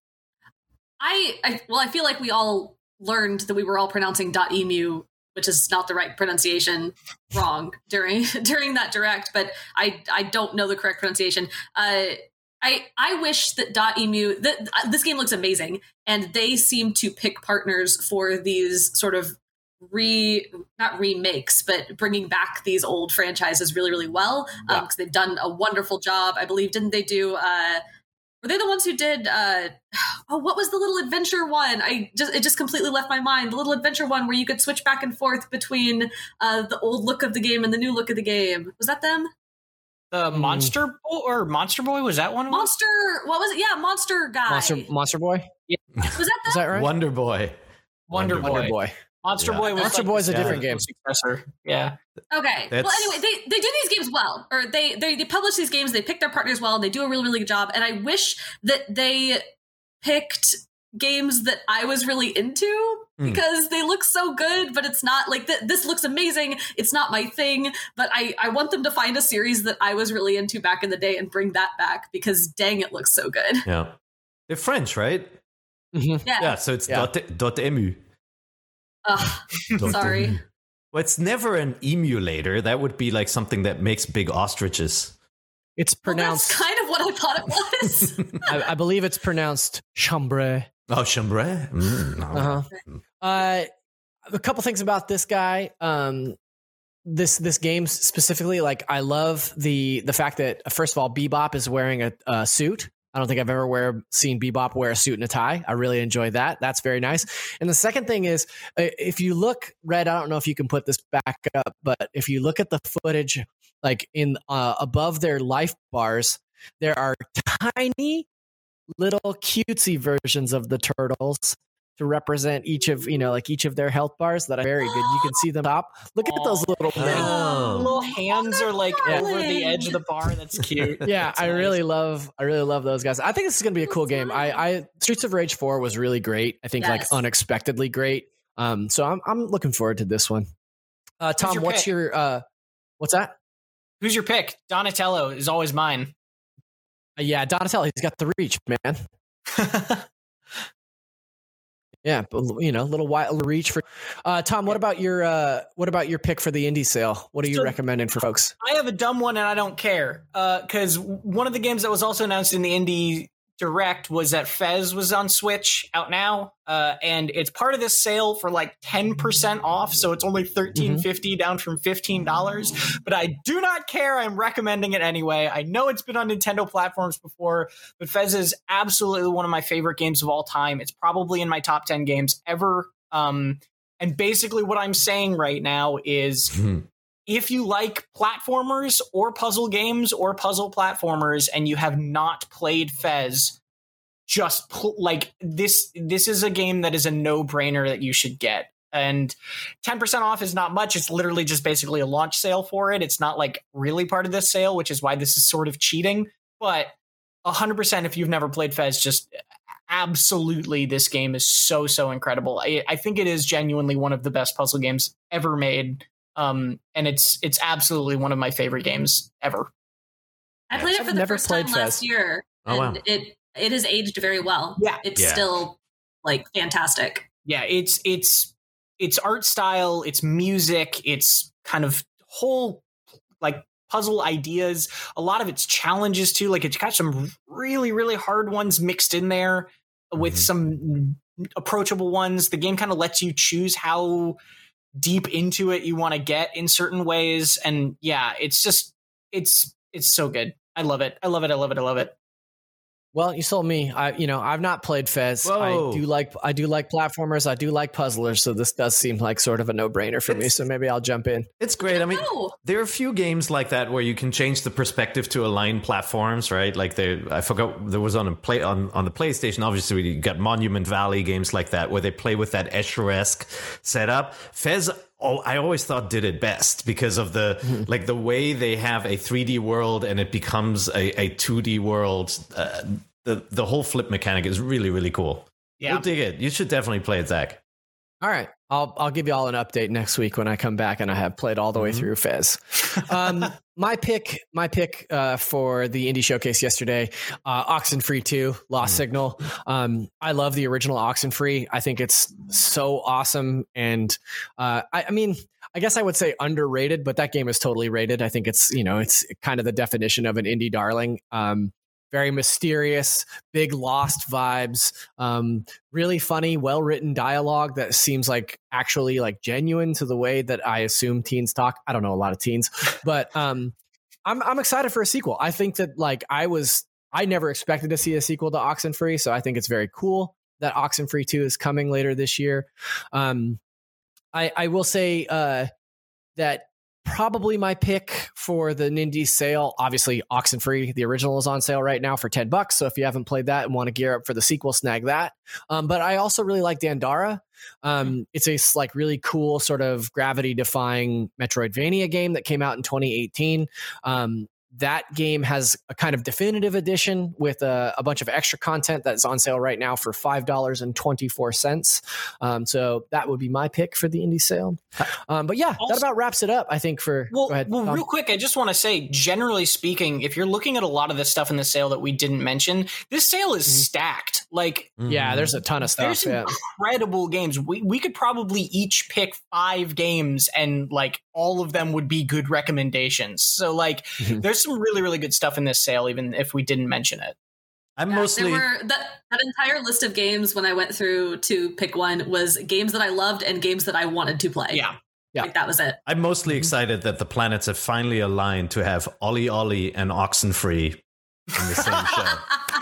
I, I well, I feel like we all learned that we were all pronouncing dot emu, which is not the right pronunciation, wrong during during that direct. But I I don't know the correct pronunciation. Uh, I I wish that dot emu that uh, this game looks amazing, and they seem to pick partners for these sort of re not remakes, but bringing back these old franchises really really well because um, they've done a wonderful job. I believe didn't they do? Uh, Were they the ones who did? Uh, oh, what was the little adventure one? I just it just completely left my mind. The little adventure one where you could switch back and forth between uh, the old look of the game and the new look of the game. Was that them? The Monster Boy or Monster Boy, was that one? of them? Monster. What was it? Yeah, Monster Guy. Monster Monster Boy. Was that them? Is that right? Wonder Boy. Wonder, Wonder Boy. Wonder Boy. Monster Yeah. Boy was Monster like Boy's a the different game. successor. Yeah. Okay. That's- Well, anyway, they, they do these games well, or they, they they publish these games. They pick their partners well, and they do a really really good job. And I wish that they picked games that I was really into Mm. because they look so good. But it's not like th- this looks amazing. It's not my thing. But I I want them to find a series that I was really into back in the day and bring that back because dang, it looks so good. Yeah. They're French, right? Mhm. Yeah. Yeah, so it's Yeah. dot, dot emu. Ugh, Dot sorry. emu. Well, it's never an emulator. That would be like something that makes big ostriches. It's Well, pronounced. that's kind of what I thought it was. I, I believe it's pronounced chambre. Oh, chambray. Mm, no. Uh-huh. Uh, a couple things about this guy. Um, this this game specifically, like I love the the fact that uh, first of all, Bebop is wearing a, a suit. I don't think I've ever wear, seen Bebop wear a suit and a tie. I really enjoy that. That's very nice. And the second thing is, uh, if you look, Red, I don't know if you can put this back up, but if you look at the footage, like in uh, above their life bars, there are tiny little cutesy versions of the turtles to represent each of, you know, like each of their health bars that are very good. You can see them top. Look at those little Their Oh. little hands are like Yeah. over the edge of the bar. That's cute. yeah, That's I nice. really love I really love those guys. I think this is gonna be a cool game. I, I Streets of Rage four was really great. I think like Yes. unexpectedly great. Um, so I'm I'm looking forward to this one. Uh, Tom, your what's pick? your uh, what's that? Who's your pick? Donatello is always mine. Uh, yeah, Donatello. He's got the reach, man. Yeah, but, you know, a little wild reach for uh, Tom. What about your uh, what about your pick for the indie sale? What are you So, recommending for folks? I have a dumb one and I don't care because uh, one of the games that was also announced in the indie direct was that Fez was on Switch out now, uh, and it's part of this sale for like ten percent off, so it's only thirteen fifty mm-hmm. down from fifteen dollars. But I do not care. I'm recommending it anyway. I know it's been on Nintendo platforms before, but Fez is absolutely one of my favorite games of all time. It's probably in my top ten games ever. Um, and basically what I'm saying right now is if you like platformers or puzzle games or puzzle platformers and you have not played Fez, just pl- like this, this is a game that is a no-brainer that you should get. And ten percent off is not much. It's literally just basically a launch sale for it. It's not like really part of this sale, which is why this is sort of cheating. But one hundred percent if you've never played Fez, just absolutely this game is so, so incredible. I, I think it is genuinely one of the best puzzle games ever made. Um, and it's it's absolutely one of my favorite games ever. I played it for I've the first time Fez. last year, and oh, wow. it it has aged very well. Yeah, it's yeah. still like fantastic. Yeah, it's it's it's art style, it's music, it's kind of whole like puzzle ideas. A lot of it's challenges too. Like it's got some really really hard ones mixed in there with mm-hmm. some approachable ones. The game kind of lets you choose how deep into it you want to get in certain ways, and yeah, it's just it's it's so good. I love it. I love it. I love it. I love it. Well, you sold me. I, you know, I've not played Fez. Whoa. I do like, I do like platformers. I do like puzzlers. So this does seem like sort of a no-brainer for It's, me. So maybe I'll jump in. It's great. I mean, know. there are a few games like that where you can change the perspective to align platforms, right? Like they, I forgot there was on a play on, on the PlayStation. Obviously, you got Monument Valley games like that where they play with that Escher-esque setup. Fez. Oh, I always thought did it best because of the mm-hmm. like the way they have a three D world and it becomes a, a two D world. Uh, the the whole flip mechanic is really really cool. Yeah, you'll dig it. You should definitely play it, Zach. All right, I'll I'll give you all an update next week when I come back and I have played all the way mm-hmm. through Fez. Um, my pick, my pick uh, for the Indie Showcase yesterday, uh, Oxenfree two, Lost mm. Signal. Um, I love the original Oxenfree. I think it's so awesome, and uh, I, I mean, I guess I would say underrated, but that game is totally rated. I think it's you know it's kind of the definition of an indie darling. Um, Very mysterious, big Lost vibes, um, really funny, well-written dialogue that seems like actually like genuine to the way that I assume teens talk. I don't know a lot of teens, but um, I'm I'm excited for a sequel. I think that like I was, I never expected to see a sequel to Oxenfree, so I think it's very cool that Oxenfree two is coming later this year. Um, I I will say uh, that. Probably my pick for the Nindy sale. Obviously, Oxenfree, the original, is on sale right now for ten bucks. So if you haven't played that and want to gear up for the sequel, snag that. Um, but I also really like Dandara. Um, it's a like really cool sort of gravity-defying Metroidvania game that came out in twenty eighteen. Um, that game has a kind of definitive edition with a, a bunch of extra content that's on sale right now for five dollars and twenty-four cents. Um, so that would be my pick for the indie sale. Um, but yeah, also, that about wraps it up, I think, for... Well, go ahead, well Tom. real quick, I just want to say, generally speaking, if you're looking at a lot of the stuff in the sale that we didn't mention, this sale is mm-hmm. stacked. Like, yeah, there's a ton of stuff. There's yeah. incredible games. We we could probably each pick five games and like all of them would be good recommendations. So like, mm-hmm. there's some really, really good stuff in this sale, even if we didn't mention it. I'm yeah, mostly there were, that, that entire list of games when I went through to pick one was games that I loved and games that I wanted to play. Yeah. Yeah. Like that was it. I'm mostly mm-hmm. excited that the planets have finally aligned to have Ollie Ollie and Oxenfree in the same show.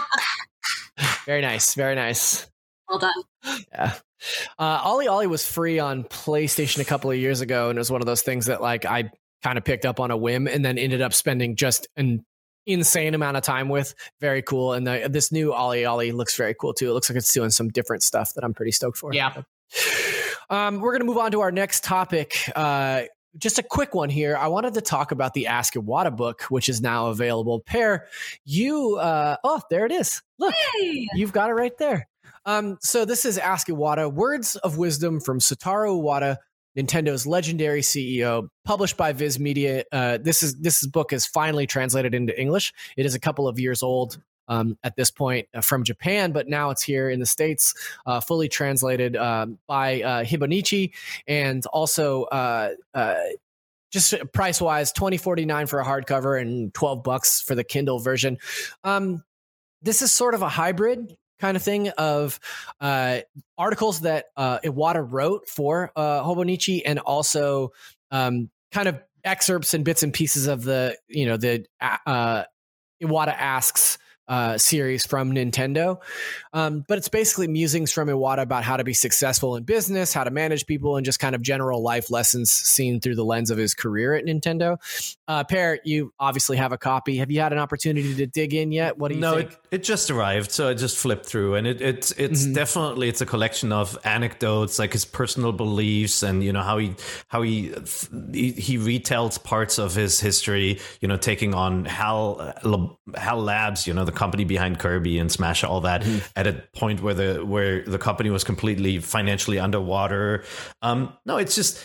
Very nice. Very nice. Well done. Yeah. Uh, Ollie Ollie was free on PlayStation a couple of years ago, and it was one of those things that like I kind of picked up on a whim and then ended up spending just an insane amount of time with. Very cool. And the, this new Ollie Ollie looks very cool too. It looks like it's doing some different stuff that I'm pretty stoked for. Yeah. Um, we're going to move on to our next topic. Uh, just a quick one here. I wanted to talk about the Ask Iwata book, which is now available. Pear, you, uh, oh, there it is. Look, Yay! You've got it right there. Um, so this is Ask Iwata, Words of Wisdom from Satoru Iwata, Nintendo's legendary C E O, published by Viz Media. Uh, this is this book is finally translated into English. It is a couple of years old. um, at this point uh, from Japan, but now it's here in the States, uh, fully translated uh, by uh, Hibonichi, and also uh, uh, just price wise, twenty forty-nine for a hardcover and twelve bucks for the Kindle version. Um, this is sort of a hybrid kind of thing of uh, articles that uh, Iwata wrote for uh, Hobonichi, and also um, kind of excerpts and bits and pieces of the, you know, the uh, Iwata Asks uh, series from Nintendo. Um, but it's basically musings from Iwata about how to be successful in business, how to manage people, and just kind of general life lessons seen through the lens of his career at Nintendo. Uh, Per, you obviously have a copy. Have you had an opportunity to dig in yet? What do you no, think? No, it, it just arrived, so I just flipped through, and it, it it's mm-hmm. definitely, it's a collection of anecdotes, like his personal beliefs, and you know how he how he he, he retells parts of his history. You know, taking on HAL HAL Labs, you know, the company behind Kirby and Smash, all that, mm-hmm. at a point where the where the company was completely financially underwater. Um, no, it's just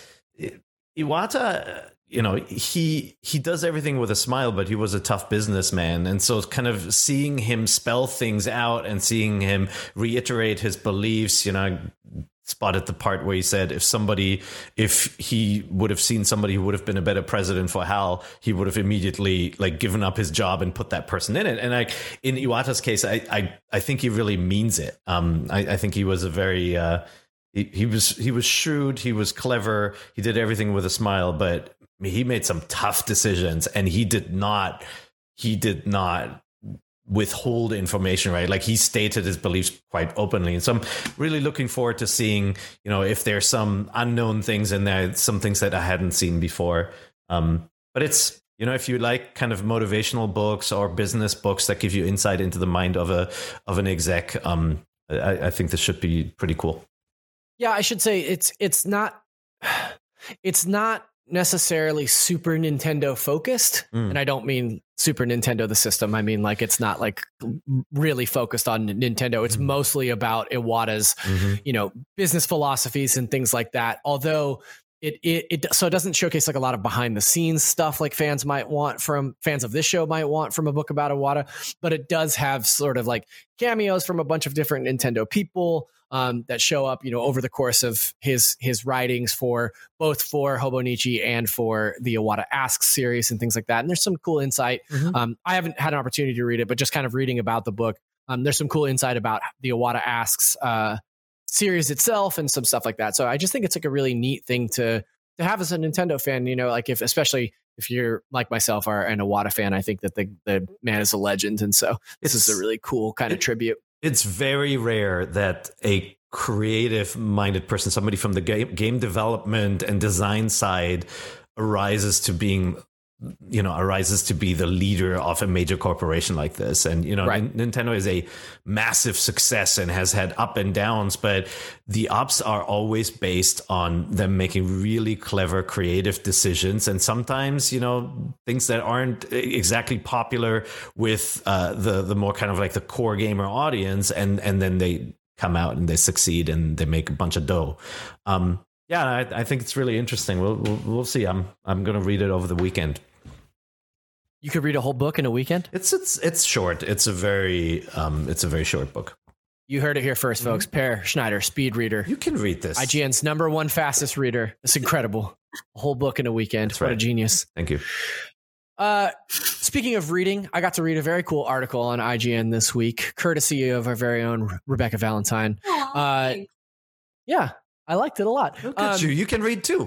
Iwata. You know, he he does everything with a smile, but he was a tough businessman. And so kind of seeing him spell things out and seeing him reiterate his beliefs, you know, spotted the part where he said if somebody, if he would have seen somebody who would have been a better president for HAL, he would have immediately like given up his job and put that person in it. And like in Iwata's case, I I, I think he really means it. Um, I, I think he was a very... Uh, he, he was he was shrewd, he was clever, he did everything with a smile, but he made some tough decisions, and he did not he did not withhold information, right? Like he stated his beliefs quite openly. And so I'm really looking forward to seeing, you know, if there's some unknown things in there, some things that I hadn't seen before. Um, but it's, you know, if you like kind of motivational books or business books that give you insight into the mind of a of an exec, um, I, I think this should be pretty cool. Yeah, I should say it's it's not it's not necessarily Super Nintendo focused, mm. and I don't mean Super Nintendo the system. I mean like it's not like really focused on Nintendo. It's mm. mostly about Iwata's, mm-hmm. you know, business philosophies and things like that. Although it it it so it doesn't showcase like a lot of behind the scenes stuff like fans might want from fans of this show might want from a book about Iwata, but it does have sort of like cameos from a bunch of different Nintendo people. Um, that show up, you know, over the course of his his writings for both for Hobonichi and for the Iwata Asks series and things like that. And there's some cool insight. Mm-hmm. Um, I haven't had an opportunity to read it, but just kind of reading about the book, um, there's some cool insight about the Iwata Asks uh, series itself and some stuff like that. So I just think it's like a really neat thing to to have as a Nintendo fan. You know, like if especially if you're like myself are an Iwata fan, I think that the the man is a legend, and so this it's, is a really cool kind it, of tribute. It's very rare that a creative-minded person, somebody from the game, game development and design side, arises to being, you know, arises to be the leader of a major corporation like this. And, you know, right. N- Nintendo is a massive success and has had up and downs, but the ups are always based on them making really clever, creative decisions. And sometimes, you know, things that aren't exactly popular with uh, the, the more kind of like the core gamer audience. And, and then they come out and they succeed and they make a bunch of dough. Um, yeah, I, I think it's really interesting. We'll, we'll, we'll see. I'm, I'm going to read it over the weekend. You could read a whole book in a weekend? It's it's it's short. It's a very um it's a very short book. You heard it here first, folks. Mm-hmm. Per Schneider, speed reader. You can read this. I G N's number one fastest reader. It's incredible. A whole book in a weekend. That's what right. a genius. Thank you. Uh, speaking of reading, I got to read a very cool article on I G N this week, courtesy of our very own Rebecca Valentine. Aww, uh, yeah, I liked it a lot. Look at um, you. You can read too.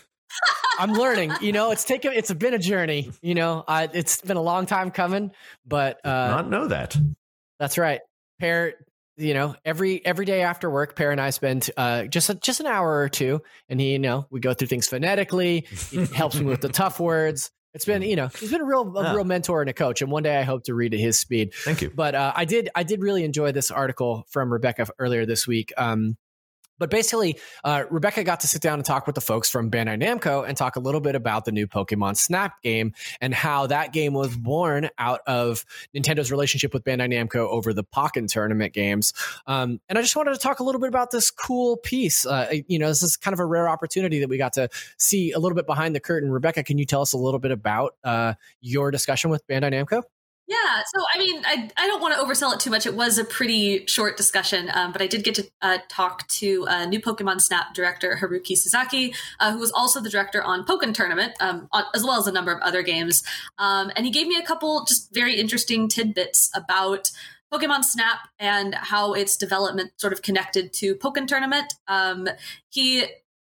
I'm learning, you know, it's taken, it's been a journey, you know, uh, it's been a long time coming, but, uh, not know that. That's right. Per, you know, every, every day after work, Per and I spend, uh, just, a, just an hour or two, and he, you know, we go through things phonetically. He helps me with the tough words. It's been, you know, he's been a real, a yeah. real mentor and a coach. And one day I hope to read at his speed. Thank you. But, uh, I did, I did really enjoy this article from Rebecca earlier this week. Um, But basically, uh, Rebecca got to sit down and talk with the folks from Bandai Namco and talk a little bit about the new Pokemon Snap game and how that game was born out of Nintendo's relationship with Bandai Namco over the Pokken tournament games. Um, and I just wanted to talk a little bit about this cool piece. Uh, you know, this is kind of a rare opportunity that we got to see a little bit behind the curtain. Rebecca, can you tell us a little bit about uh, your discussion with Bandai Namco? Yeah, so I mean, I I don't want to oversell it too much. It was a pretty short discussion, um, but I did get to uh, talk to uh, new Pokemon Snap director Haruki Sasaki, uh, who was also the director on Pokken Tournament, um, on, as well as a number of other games. Um, and he gave me a couple just very interesting tidbits about Pokemon Snap and how its development sort of connected to Pokken Tournament. Um, he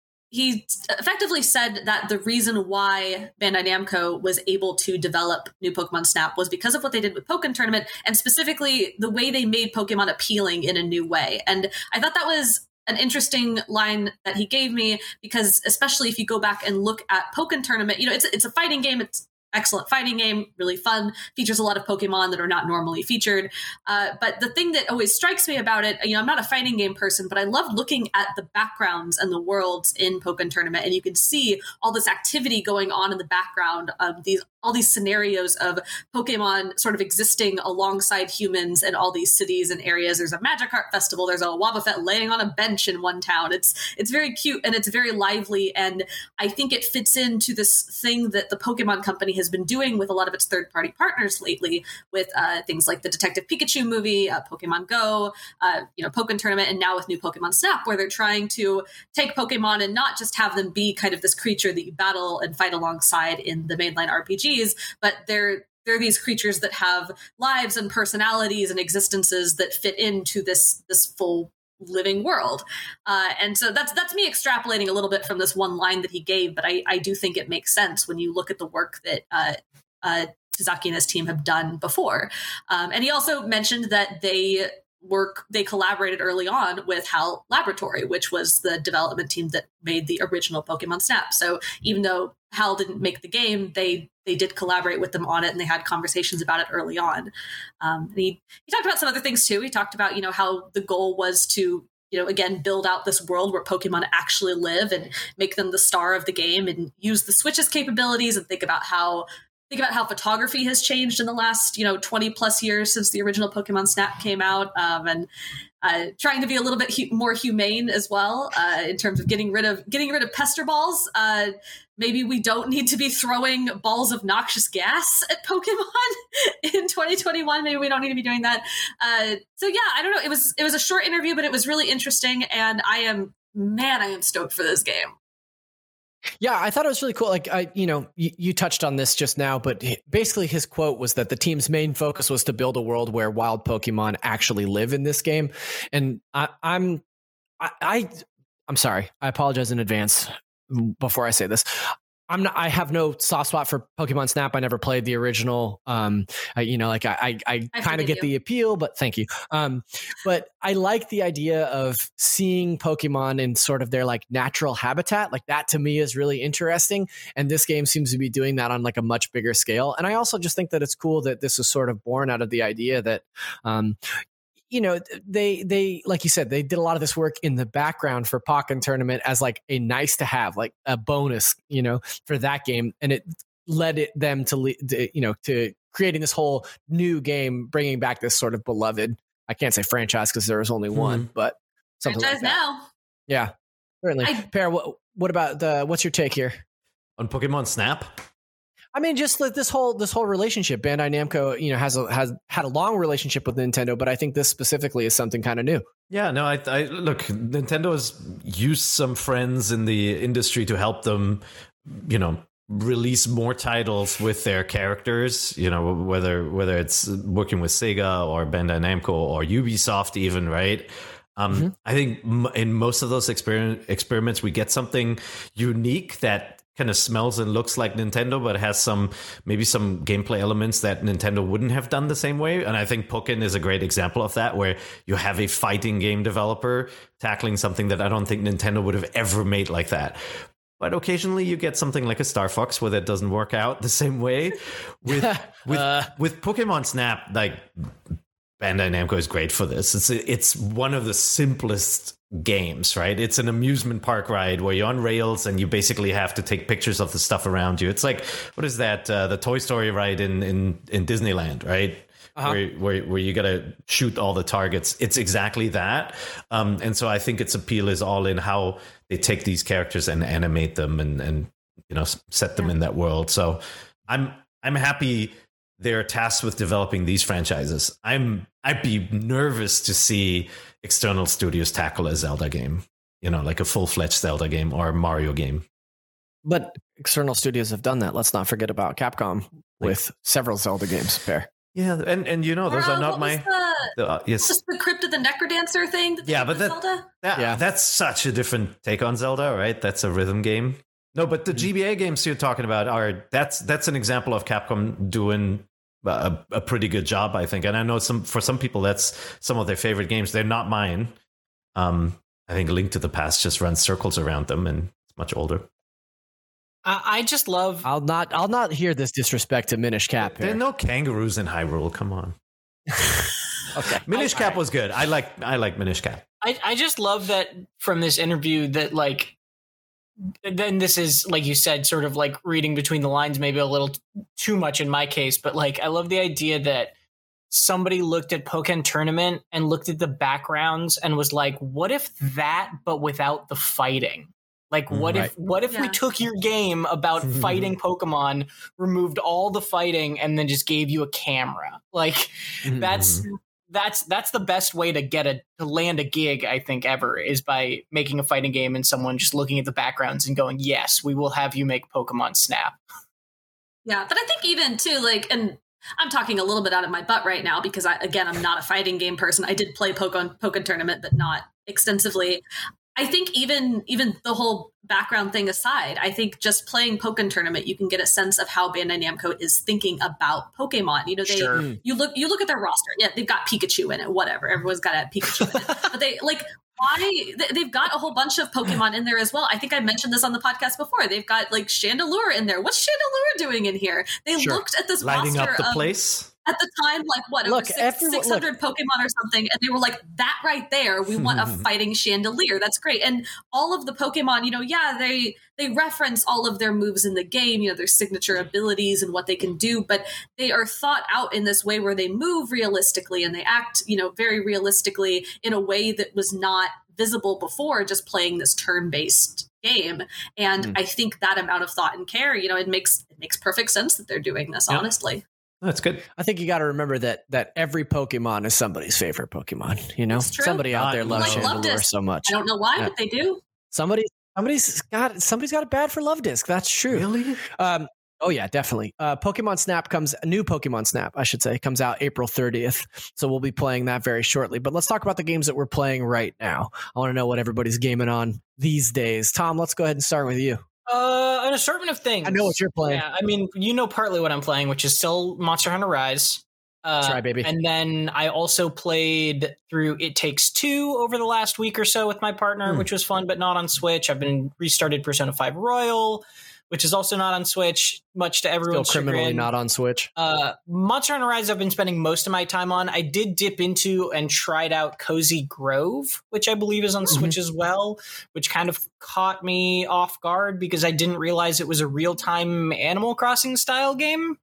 He effectively said that the reason why Bandai Namco was able to develop New Pokemon Snap was because of what they did with Pokken Tournament, and specifically the way they made Pokemon appealing in a new way. And I thought that was an interesting line that he gave me, because especially if you go back and look at Pokken Tournament, you know, it's it's a fighting game. It's excellent fighting game, really fun, features a lot of Pokemon that are not normally featured. Uh, but the thing that always strikes me about it, you know, I'm not a fighting game person, but I love looking at the backgrounds and the worlds in Pokken Tournament, and you can see all this activity going on in the background of these all these scenarios of Pokemon sort of existing alongside humans in all these cities and areas. There's a Magikarp festival. There's a Wobbuffet laying on a bench in one town. It's it's very cute and it's very lively, and I think it fits into this thing that the Pokemon Company has been doing with a lot of its third-party partners lately, with uh, things like the Detective Pikachu movie, uh, Pokemon Go, uh, you know, Pokken Tournament, and now with New Pokemon Snap, where they're trying to take Pokemon and not just have them be kind of this creature that you battle and fight alongside in the mainline R P Gs, but they're they're these creatures that have lives and personalities and existences that fit into this this full living world. Uh, and so that's that's me extrapolating a little bit from this one line that he gave, but I, I do think it makes sense when you look at the work that uh, uh, Sasaki and his team have done before. Um, and he also mentioned that they work they collaborated early on with HAL Laboratory, which was the development team that made the original Pokemon Snap. So even though HAL didn't make the game, they they did collaborate with them on it, and they had conversations about it early on. Um, and he, he talked about some other things too. He talked about, you know, how the goal was to, you know, again, build out this world where Pokemon actually live and make them the star of the game, and use the Switch's capabilities, and think about how think about how photography has changed in the last, you know, twenty plus years since the original Pokemon Snap came out, um, and uh, trying to be a little bit hu- more humane as well, uh, in terms of getting rid of getting rid of pester balls. Uh, maybe we don't need to be throwing balls of noxious gas at Pokemon in twenty twenty-one. Maybe we don't need to be doing that. Uh, so yeah, I don't know. It was it was a short interview, but it was really interesting, and I am man, I am stoked for this game. Yeah, I thought it was really cool. Like, I, you know, you, you touched on this just now, but basically his quote was that the team's main focus was to build a world where wild Pokemon actually live in this game. And I, I'm, I, I, I'm sorry. I apologize in advance before I say this. I'm not, I have no soft spot for Pokemon Snap. I never played the original. Um, I, you know, like I, I, I, I kind of get you. the appeal, but thank you. Um, but I like the idea of seeing Pokemon in sort of their like natural habitat. Like that to me is really interesting. And this game seems to be doing that on like a much bigger scale. And I also just think that it's cool that this is sort of born out of the idea that, um, you know, they, they, like you said, they did a lot of this work in the background for Pokken Tournament as like a nice to have, like a bonus, you know, for that game. And it led it, them to, to, you know, to creating this whole new game, bringing back this sort of beloved, I can't say franchise because there was only mm-hmm. one, but something franchise like that. now. Yeah, certainly. I, Per, what, what about the, what's your take here? On Pokemon Snap? I mean, just like this whole this whole relationship, Bandai Namco, you know, has a, has had a long relationship with Nintendo, but I think this specifically is something kind of new. Yeah, no, I, I look, Nintendo has used some friends in the industry to help them, you know, release more titles with their characters. You know, whether whether it's working with Sega or Bandai Namco or Ubisoft, even, right? Um, mm-hmm. I think m- in most of those exper- experiments, we get something unique that kind of smells and looks like Nintendo, but has some maybe some gameplay elements that Nintendo wouldn't have done the same way. And I think Pokken is a great example of that, where you have a fighting game developer tackling something that I don't think Nintendo would have ever made like that. But occasionally you get something like a Star Fox where that doesn't work out the same way. With with uh. with Pokemon Snap, like Bandai Namco is great for this. It's it's one of the simplest games, right? It's an amusement park ride where you're on rails and you basically have to take pictures of the stuff around you. It's like, what is that? Uh, the Toy Story ride in in, in Disneyland, right? Uh-huh. Where, where where you gotta shoot all the targets. It's exactly that. Um, and so I think its appeal is all in how they take these characters and animate them and and you know set them yeah. in that world. So I'm I'm happy they're tasked with developing these franchises. I'm I'd be nervous to see external studios tackle a Zelda game, you know, like a full-fledged Zelda game or a Mario game. But external studios have done that. Let's not forget about Capcom with several Zelda games. Fair. Yeah, and, and you know, those or, uh, are not what my... was the, the, uh, yes. Just the Crypt of the Necrodancer thing? That Yeah, but that, Zelda? that Yeah. that's such a different take on Zelda, right? That's a rhythm game. No, but the G B A games you're talking about are that's that's an example of Capcom doing a, a pretty good job, I think. And I know some for some people that's some of their favorite games. They're not mine. Um, I think Link to the Past just runs circles around them, and it's much older. I, I just love. I'll not. I'll not hear this disrespect to Minish Cap There here. are no kangaroos in Hyrule. Come on. Okay. Minish I- Cap I- was good. I like I like Minish Cap. I, I just love that from this interview that like then this is like you said sort of like reading between the lines maybe a little t- too much in my case, but like I love the idea that somebody looked at Pokken Tournament and looked at the backgrounds and was like, what if that but without the fighting? Like what Right. if what if Yeah. we took your game about fighting Pokemon, removed all the fighting, and then just gave you a camera? Like that's that's that's the best way to get a to land a gig, I think, ever, is by making a fighting game and someone just looking at the backgrounds and going, yes, we will have you make Pokemon Snap. Yeah, but I think even too, like, and I'm talking a little bit out of my butt right now because I, again, I'm not a fighting game person. I did play Pokemon Pokken Tournament, but not extensively. I think even even the whole background thing aside, I think just playing Pokken Tournament, you can get a sense of how Bandai Namco is thinking about Pokemon. You know, they Sure. you look you look at their roster. Yeah, they've got Pikachu in it. Whatever, everyone's got a Pikachu in it. But they like why they- they've got a whole bunch of Pokemon in there as well. I think I mentioned this on the podcast before. They've got like Chandelure in there. What's Chandelure doing in here? They Sure. looked at this Lighting roster up the of, place. at the time, like what, Look, over six, everyone- six hundred Pokemon or something, and they were like, that right there, we want a fighting Chandelier. That's great. And all of the Pokemon, you know, yeah, they they reference all of their moves in the game, you know, their signature abilities and what they can do, but they are thought out in this way where they move realistically and they act, you know, very realistically in a way that was not visible before just playing this turn-based game. And Mm. I think that amount of thought and care, you know, it makes it makes perfect sense that they're doing this, Yeah. honestly. That's good. I think you got to remember that that every Pokemon is somebody's favorite Pokemon. You know, It's true. somebody out there Uh, loves like Chandelure Loftus. so much. I don't know why, Yeah. but they do. Somebody, somebody's got somebody's got it bad for Love Disc. That's true. Really? Um, oh yeah, definitely. Uh, Pokemon Snap comes a new Pokemon Snap, I should say, comes out April thirtieth. So we'll be playing that very shortly. But let's talk about the games that we're playing right now. I want to know what everybody's gaming on these days. Tom, let's go ahead and start with you. Uh, an assortment of things. I know what you're playing. Yeah, I mean, you know partly what I'm playing, which is still Monster Hunter Rise. Uh, That's right, baby. And then I also played through It Takes Two over the last week or so with my partner, Hmm. which was fun, but not on Switch. I've been restarted Persona five Royal, which is also not on Switch, much to Still everyone's criminally chagrin. not on Switch. Uh, Monster Hunter Rise I've been spending most of my time on. I did dip into and tried out Cozy Grove, which I believe is on Mm-hmm. Switch as well, which kind of caught me off guard because I didn't realize it was a real-time Animal Crossing style game.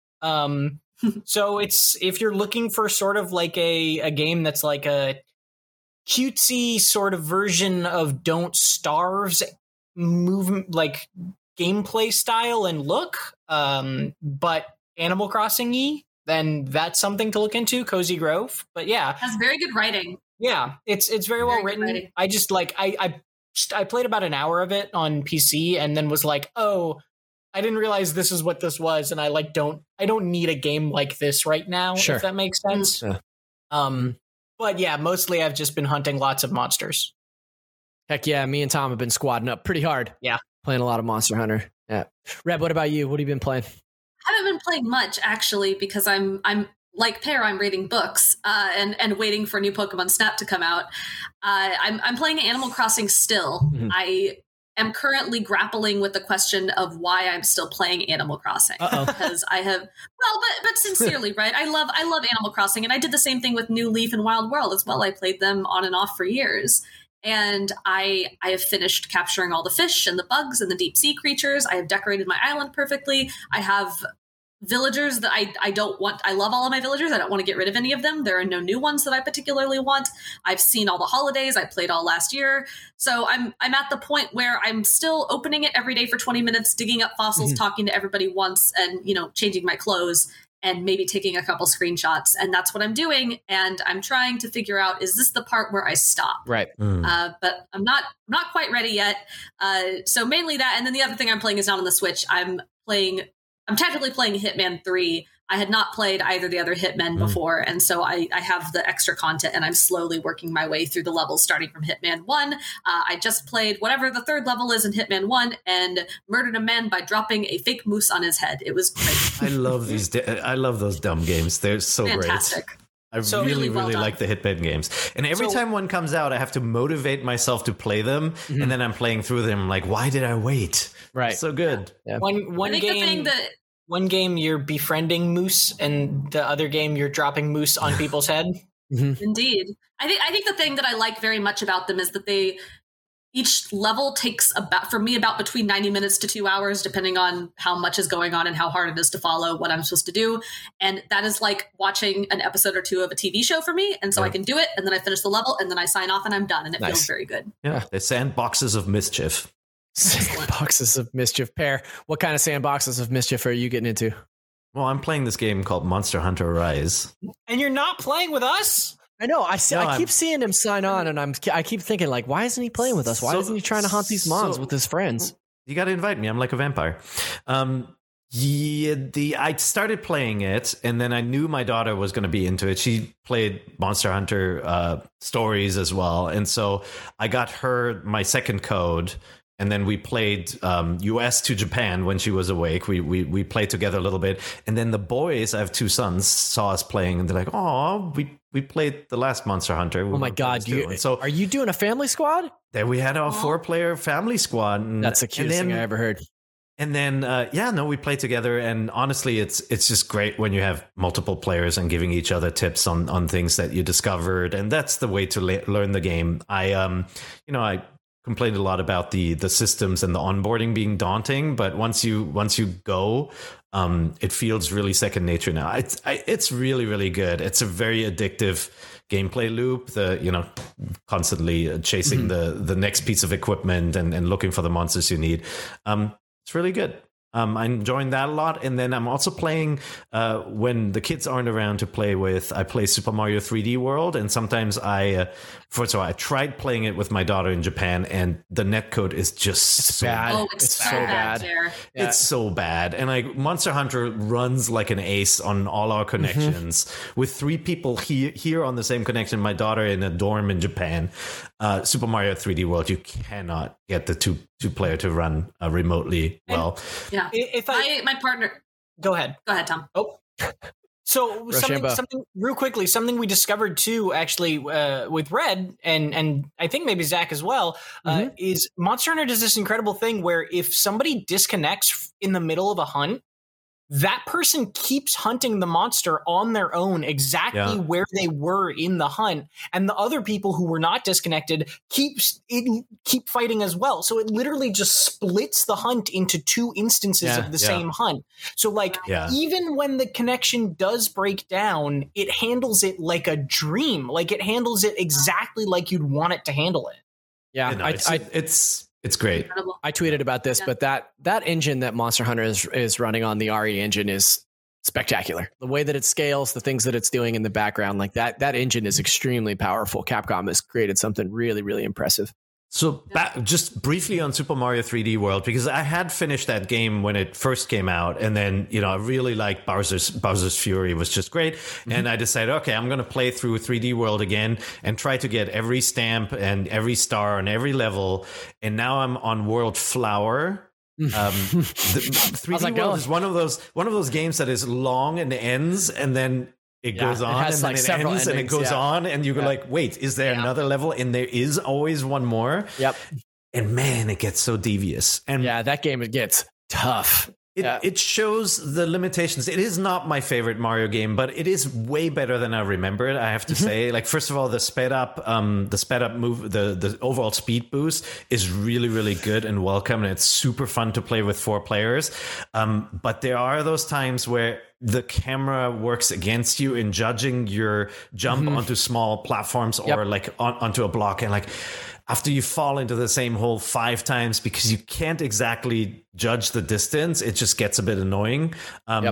Um, so it's if you're looking for sort of like a, a game that's like a cutesy sort of version of Don't Starve's movement, like gameplay style and look, um, but Animal Crossing-y, then that's something to look into, Cozy Grove. But yeah, Has very good writing. yeah, it's it's very well Very good written. writing. I just like I I I played about an hour of it on P C and then was like, oh, I didn't realize this is what this was, and I like don't I don't need a game like this right now, Sure. if that makes sense. Yeah. Um, but yeah, mostly I've just been hunting lots of monsters. Heck yeah, me and Tom have been squadding up pretty hard. Yeah. Playing a lot of Monster Hunter. Yeah. Reb, what about you? What have you been playing? I haven't been playing much actually because I'm I'm like Pear. I'm reading books uh, and and waiting for new Pokemon Snap to come out. Uh, I'm I'm playing Animal Crossing still. Mhm. I am currently grappling with the question of why I'm still playing Animal Crossing Uh-oh. because I have well, but but sincerely, right? I love I love Animal Crossing, and I did the same thing with New Leaf and Wild World as well. I played them on and off for years. And I I have finished capturing all the fish and the bugs and the deep sea creatures. I have decorated my island perfectly. I have villagers that I, I don't want. I love all of my villagers. I don't want to get rid of any of them. There are no new ones that I particularly want. I've seen all the holidays. I played all last year. So I'm I'm at the point where I'm still opening it every day for twenty minutes, digging up fossils, Mhm. talking to everybody once, and, you know, changing my clothes. and maybe taking a couple screenshots. And that's what I'm doing. And I'm trying to figure out, is this the part where I stop? Right. Mm. Uh, but I'm not I'm not quite ready yet. Uh, so mainly that. And then the other thing I'm playing is not on the Switch. I'm playing, I'm technically playing Hitman three. I had not played either the other Hitmen Mm. before. And so I, I have the extra content and I'm slowly working my way through the levels starting from Hitman one. Uh, I just played whatever the third level is in Hitman one and murdered a man by dropping a fake moose on his head. It was great. I love these. Di- I love those dumb games. They're so Fantastic. great. I So really, really really, well like the Hitman games. And every So- time one comes out, I have to motivate myself to play them. Mm-hmm. And then I'm playing through them. I'm like, why did I wait? Right. It's so good. Yeah. One I one think game. the thing that One game you're befriending moose, and the other game you're dropping moose on people's head. Indeed. I think I think the thing that I like very much about them is that they each level takes about for me about between ninety minutes to two hours, depending on how much is going on and how hard it is to follow what I'm supposed to do. And that is like watching an episode or two of a T V show for me. And so Yeah. I can do it, and then I finish the level, and then I sign off, and I'm done, and it Nice. feels very good. Yeah. The sandboxes of mischief. Sandboxes of mischief. Pear, what kind of sandboxes of mischief are you getting into? Well, I'm playing this game called Monster Hunter Rise. And you're not playing with us? I know. I see, No, I I'm- keep seeing him sign on, and I'm I keep thinking like, why isn't he playing with us? Why So- isn't he trying to hunt these mons so- with his friends? You got to invite me. I'm like a vampire. Um, yeah, the I started playing it, and then I knew my daughter was going to be into it. She played Monster Hunter uh, stories as well, and so I got her my second code. And then we played um, U S to Japan when she was awake. We, we we played together a little bit. And then the boys, I have two sons, saw us playing, and they're like, "Oh, we we played the last Monster Hunter." Oh my god! You, And so are you doing a family squad? there we had our four player family squad. And, That's the and cutest then, thing I ever heard. And then, uh, yeah, no, we play together, and honestly, it's it's just great when you have multiple players and giving each other tips on on things that you discovered, and that's the way to le- learn the game. I, um, you know, I complained a lot about the the systems and the onboarding being daunting, but once you once you go, um, it feels really second nature now. It's I, it's really really good. It's a very addictive gameplay loop. The you know constantly chasing mm-hmm. the the next piece of equipment and and looking for the monsters you need. Um, it's really good. Um, I'm enjoying that a lot. And then I'm also playing uh, when the kids aren't around to play with. I play Super Mario three D World. And sometimes I, uh, first of all, I tried playing it with my daughter in Japan, and the netcode is just It's so bad. Oh, it's, It's so so bad. bad. there. Yeah. It's so bad. And like Monster Hunter runs like an ace on all our connections mm-hmm. with three people here, here on the same connection, my daughter in a dorm in Japan. Uh, Super Mario three D World, you cannot get the two two player to run uh, remotely well. Yeah. If I my, my partner. go ahead, Go ahead, Tom. Oh, so something, Rochambeau. something real quickly, something we discovered too, actually, uh, with Red and and I think maybe Zach as well, uh, Mm-hmm. is Monster Hunter does this incredible thing where if somebody disconnects in the middle of a hunt, that person keeps hunting the monster on their own exactly Yeah. where they were in the hunt, and the other people who were not disconnected keeps it keep fighting as well. So it literally just splits the hunt into two instances Yeah, of the yeah. same hunt. So like Yeah. even when the connection does break down, it handles it like a dream. Like it handles it exactly like you'd want it to handle it. Yeah, You know, I, it's, I, it's it's great. Incredible. I tweeted about this, Yeah. but that that engine that Monster Hunter is is running on, the R E engine, is spectacular. The way that it scales, the things that it's doing in the background, like that that engine is extremely powerful. Capcom has created something really, really impressive. So back, just briefly on Super Mario three D World, because I had finished that game when it first came out, and then you know I really liked Bowser's Bowser's Fury, was just great, mm-hmm. and I decided, okay, I'm going to play through three D World again and try to get every stamp and every star on every level, and now I'm on World Flower. Um, the three D that World going? is one of those one of those games that is long and ends, and then it Yeah, goes it on, has, and like, then it several ends, and it endings, goes yeah. on, and you're Yeah. like, wait, is there Yeah. another level? And there is always one more. Yep. And man, it gets so devious. And Yeah, that game, it gets tough. it, yeah. it shows the limitations. It is not my favorite Mario game, but it is way better than I remembered, I have to say. Like, first of all, the sped up, um, the sped up move, the, the overall speed boost is really, really good and welcome. And it's super fun to play with four players. Um, but there are those times where the camera works against you in judging your jump Mm-hmm. onto small platforms or Yep. like on, onto a block, and like after you fall into the same hole five times because you can't exactly judge the distance, it just gets a bit annoying. Um, Yep.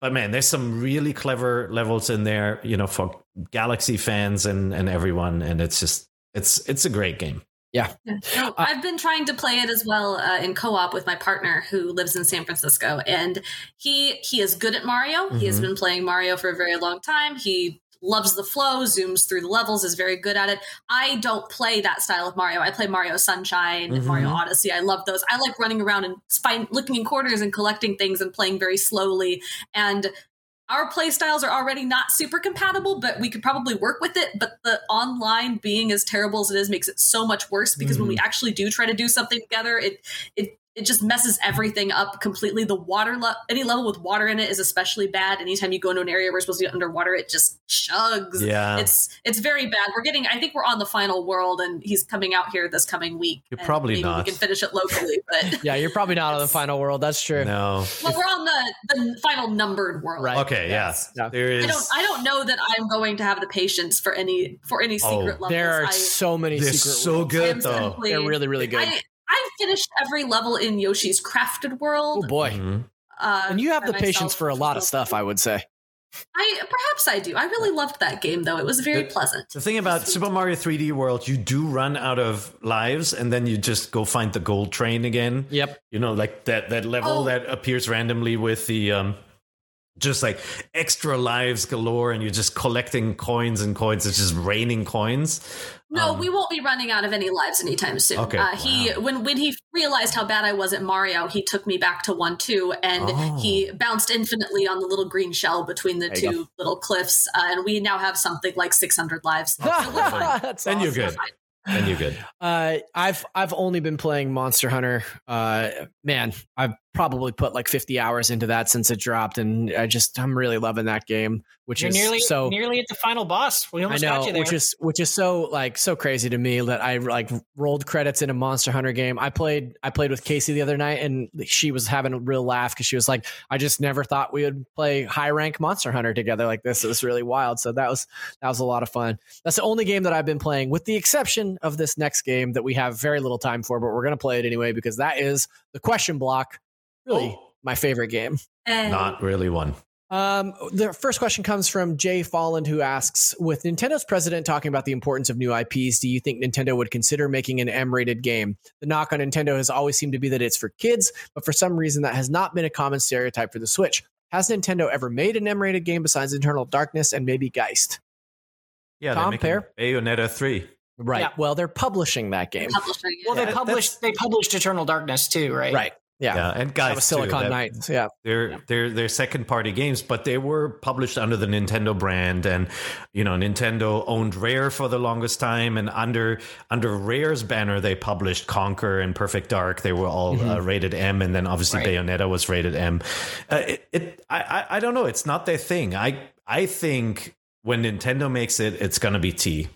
but man, there's some really clever levels in there, you know, for Galaxy fans and and everyone, and it's just it's it's a great game. Yeah. yeah. So I've been trying to play it as well uh, in co-op with my partner who lives in San Francisco, and he he is good at Mario. Mm-hmm. He has been playing Mario for a very long time. He loves the flow, zooms through the levels, is very good at it. I don't play that style of Mario. I play Mario Sunshine, mm-hmm. Mario Odyssey. I love those. I like running around and spine, looking in corners and collecting things and playing very slowly. And our play styles are already not super compatible, but we could probably work with it. But the online being as terrible as it is makes it so much worse, because mm-hmm. when we actually do try to do something together, it it it just messes everything up completely. The water, le- any level with water in it is especially bad. Anytime you go into an area where we're supposed to be underwater, it just chugs. Yeah. It's it's very bad. We're getting, I think we're on the final world, and he's coming out here this coming week. You're probably maybe not. We can finish it locally, but yeah, you're probably not on the final world. That's true. No. Well, we're on the, the final numbered world. Right. Okay. Yes. Yeah. There is. I don't. I don't know that I'm going to have the patience for any for any secret Oh, levels. There are I, so many They're secret so worlds. good I'm though. simply- They're really, really good. I, I've finished every level in Yoshi's Crafted World. Oh boy. Mhm. Uh, And you have by the patience myself, for a which lot of was- stuff, I would say. I perhaps I do. I really loved that game, though. It was very The- pleasant. The thing about Super Mario three D World, you do run out of lives, and then you just go find the gold train again. Yep. You know, like that that level Oh. that appears randomly with the um, just like extra lives galore, and you're just collecting coins and coins. It's just raining coins. No, Um, we won't be running out of any lives anytime soon. Okay, Uh, he wow. when when he realized how bad I was at Mario, he took me back to one two, and Oh. he bounced infinitely on the little green shell between the There you two little cliffs, uh, and we now have something like six hundred lives. So we're fine. That's Then you're awesome. good. Then you're good. Uh, I've I've only been playing Monster Hunter. Uh, man, I've probably put like fifty hours into that since it dropped, and I just I'm really loving that game. Which You're is nearly so nearly at the final boss. We I almost know, got you there. which is which is so like so crazy to me that I like rolled credits in a Monster Hunter game. I played I played with Casey the other night, and she was having a real laugh because she was like, "I just never thought we would play high rank Monster Hunter together like this. It was really wild." So that was that was a lot of fun. That's the only game that I've been playing, with the exception of this next game that we have very little time for, but we're gonna play it anyway because that is the Question Block. Really, Oh. my favorite game. And Not really one. Um, the first question comes from Jay Folland, who asks, with Nintendo's president talking about the importance of new I Ps, do you think Nintendo would consider making an M-rated game? The knock on Nintendo has always seemed to be that it's for kids, but for some reason that has not been a common stereotype for the Switch. Has Nintendo ever made an M-rated game besides Eternal Darkness and maybe Geist? Yeah, Tom, they're making Pear? Bayonetta three. Right. Yeah. Well, they're publishing that game. publishing it. well, Yeah, they published they published Eternal Darkness too, right? Right. Yeah. Yeah, and That guys, was Silicon Knights. Yeah. They're they're they're second party games, but they were published under the Nintendo brand, and you know Nintendo owned Rare for the longest time, and under under Rare's banner they published Conquer and Perfect Dark. They were all Mm-hmm. uh, rated M, and then obviously Right. Bayonetta was rated M. Uh, it, it I, I I don't know. It's not their thing. I I think when Nintendo makes it, it's gonna be T.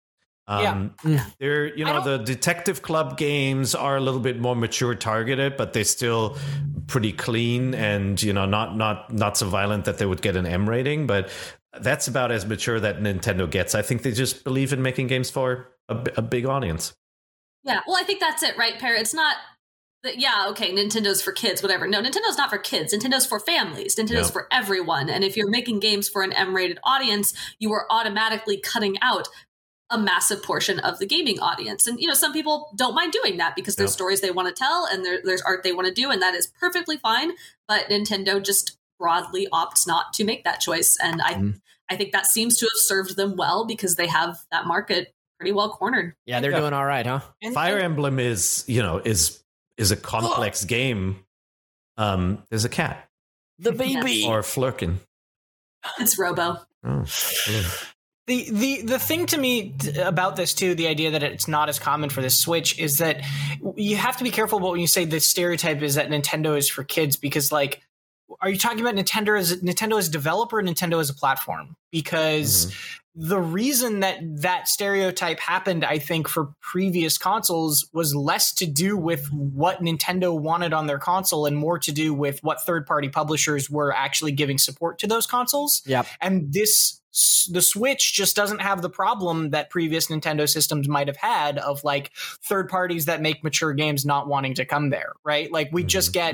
Um, Yeah. they're, you I know, don't- the Detective Club games are a little bit more mature targeted, but they're still pretty clean and, you know, not not not so violent that they would get an M rating. But that's about as mature that Nintendo gets. I think they just believe in making games for a, b- a big audience. Yeah, well, I think that's it, right, Pear? It's not that, yeah, okay, Nintendo's for kids, whatever. No, Nintendo's not for kids. Nintendo's for families. Nintendo's Yeah. for everyone. And if you're making games for an M-rated audience, you are automatically cutting out a massive portion of the gaming audience. And, you know, some people don't mind doing that because there's Yeah. stories they want to tell and there, there's art they want to do, and that is perfectly fine. But Nintendo just broadly opts not to make that choice. And I, Mhm. I think that seems to have served them well because they have that market pretty well cornered. Yeah, they're Yeah. doing all right, huh? And- Fire and- Emblem is, you know, is is a complex game. Um, there's a cat The baby. or Flurkin. It's Robo. Oh, yeah. The, the the thing to me t- about this too, the idea that it's not as common for the Switch, is that you have to be careful about when you say the stereotype is that Nintendo is for kids, because like, are you talking about Nintendo as Nintendo as a developer, or Nintendo as a platform? Because the reason that that stereotype happened, I think, for previous consoles was less to do with what Nintendo wanted on their console and more to do with what third-party publishers were actually giving support to those consoles. Yep. And this, the Switch just doesn't have the problem that previous Nintendo systems might have had of like third parties that make mature games not wanting to come there, right? Like we just get Mhm.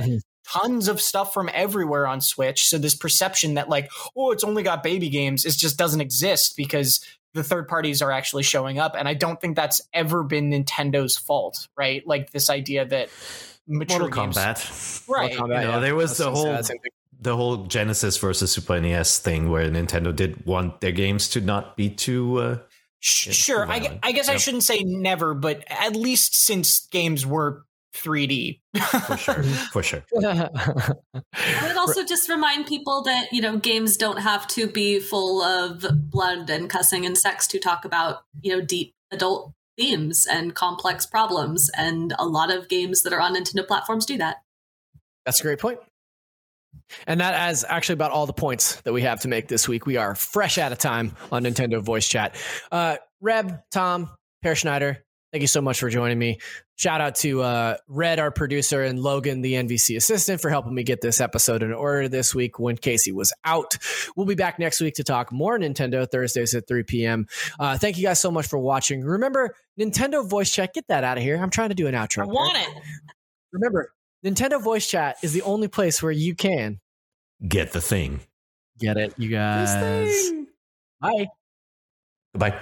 tons of stuff from everywhere on Switch. So this perception that like, oh, it's only got baby games, is just doesn't exist because the third parties are actually showing up. And I don't think that's ever been Nintendo's fault, right? Like this idea that mature Mortal games, Kombat, right? Mortal Kombat, you know, yeah. There was the whole the whole Genesis versus Super N E S thing where Nintendo did want their games to not be too. Uh, sure, I, I guess yep. I shouldn't say never, but at least since games were three D. For sure, for sure. I would also just remind people that, you know, games don't have to be full of blood and cussing and sex to talk about, you know, deep adult themes and complex problems. And a lot of games that are on Nintendo platforms do that. That's a great point. And that is actually about all the points that we have to make this week. We are fresh out of time on Nintendo Voice Chat. Uh, Reb, Tom, Per Schneider, thank you so much for joining me. Shout out to uh, Red, our producer, and Logan, the N V C assistant, for helping me get this episode in order this week when Casey was out. We'll be back next week to talk more Nintendo, Thursdays at three p.m. Uh, thank you guys so much for watching. Remember, Nintendo Voice Chat, get that out of here. I'm trying to do an outro. I want it. Remember, Nintendo Voice Chat is the only place where you can get the thing. Get it, you guys. Bye. Goodbye.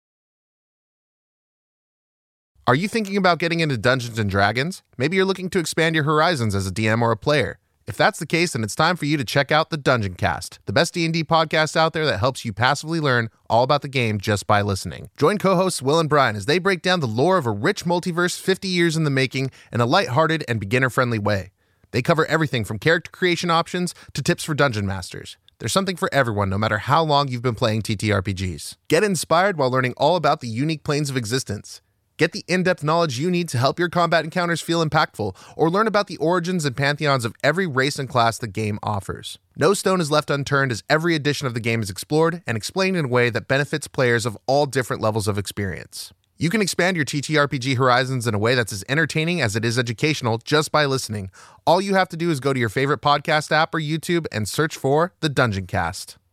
Are you thinking about getting into Dungeons and Dragons? Maybe you're looking to expand your horizons as a D M or a player. If that's the case, then it's time for you to check out the Dungeon Cast, the best D and D podcast out there that helps you passively learn all about the game just by listening. Join co-hosts Will and Brian as they break down the lore of a rich multiverse fifty years in the making in a lighthearted and beginner-friendly way. They cover everything from character creation options to tips for dungeon masters. There's something for everyone, no matter how long you've been playing T T R P Gs. Get inspired while learning all about the unique planes of existence. Get the in-depth knowledge you need to help your combat encounters feel impactful, or learn about the origins and pantheons of every race and class the game offers. No stone is left unturned as every edition of the game is explored and explained in a way that benefits players of all different levels of experience. You can expand your T T R P G horizons in a way that's as entertaining as it is educational just by listening. All you have to do is go to your favorite podcast app or YouTube and search for The Dungeon Cast.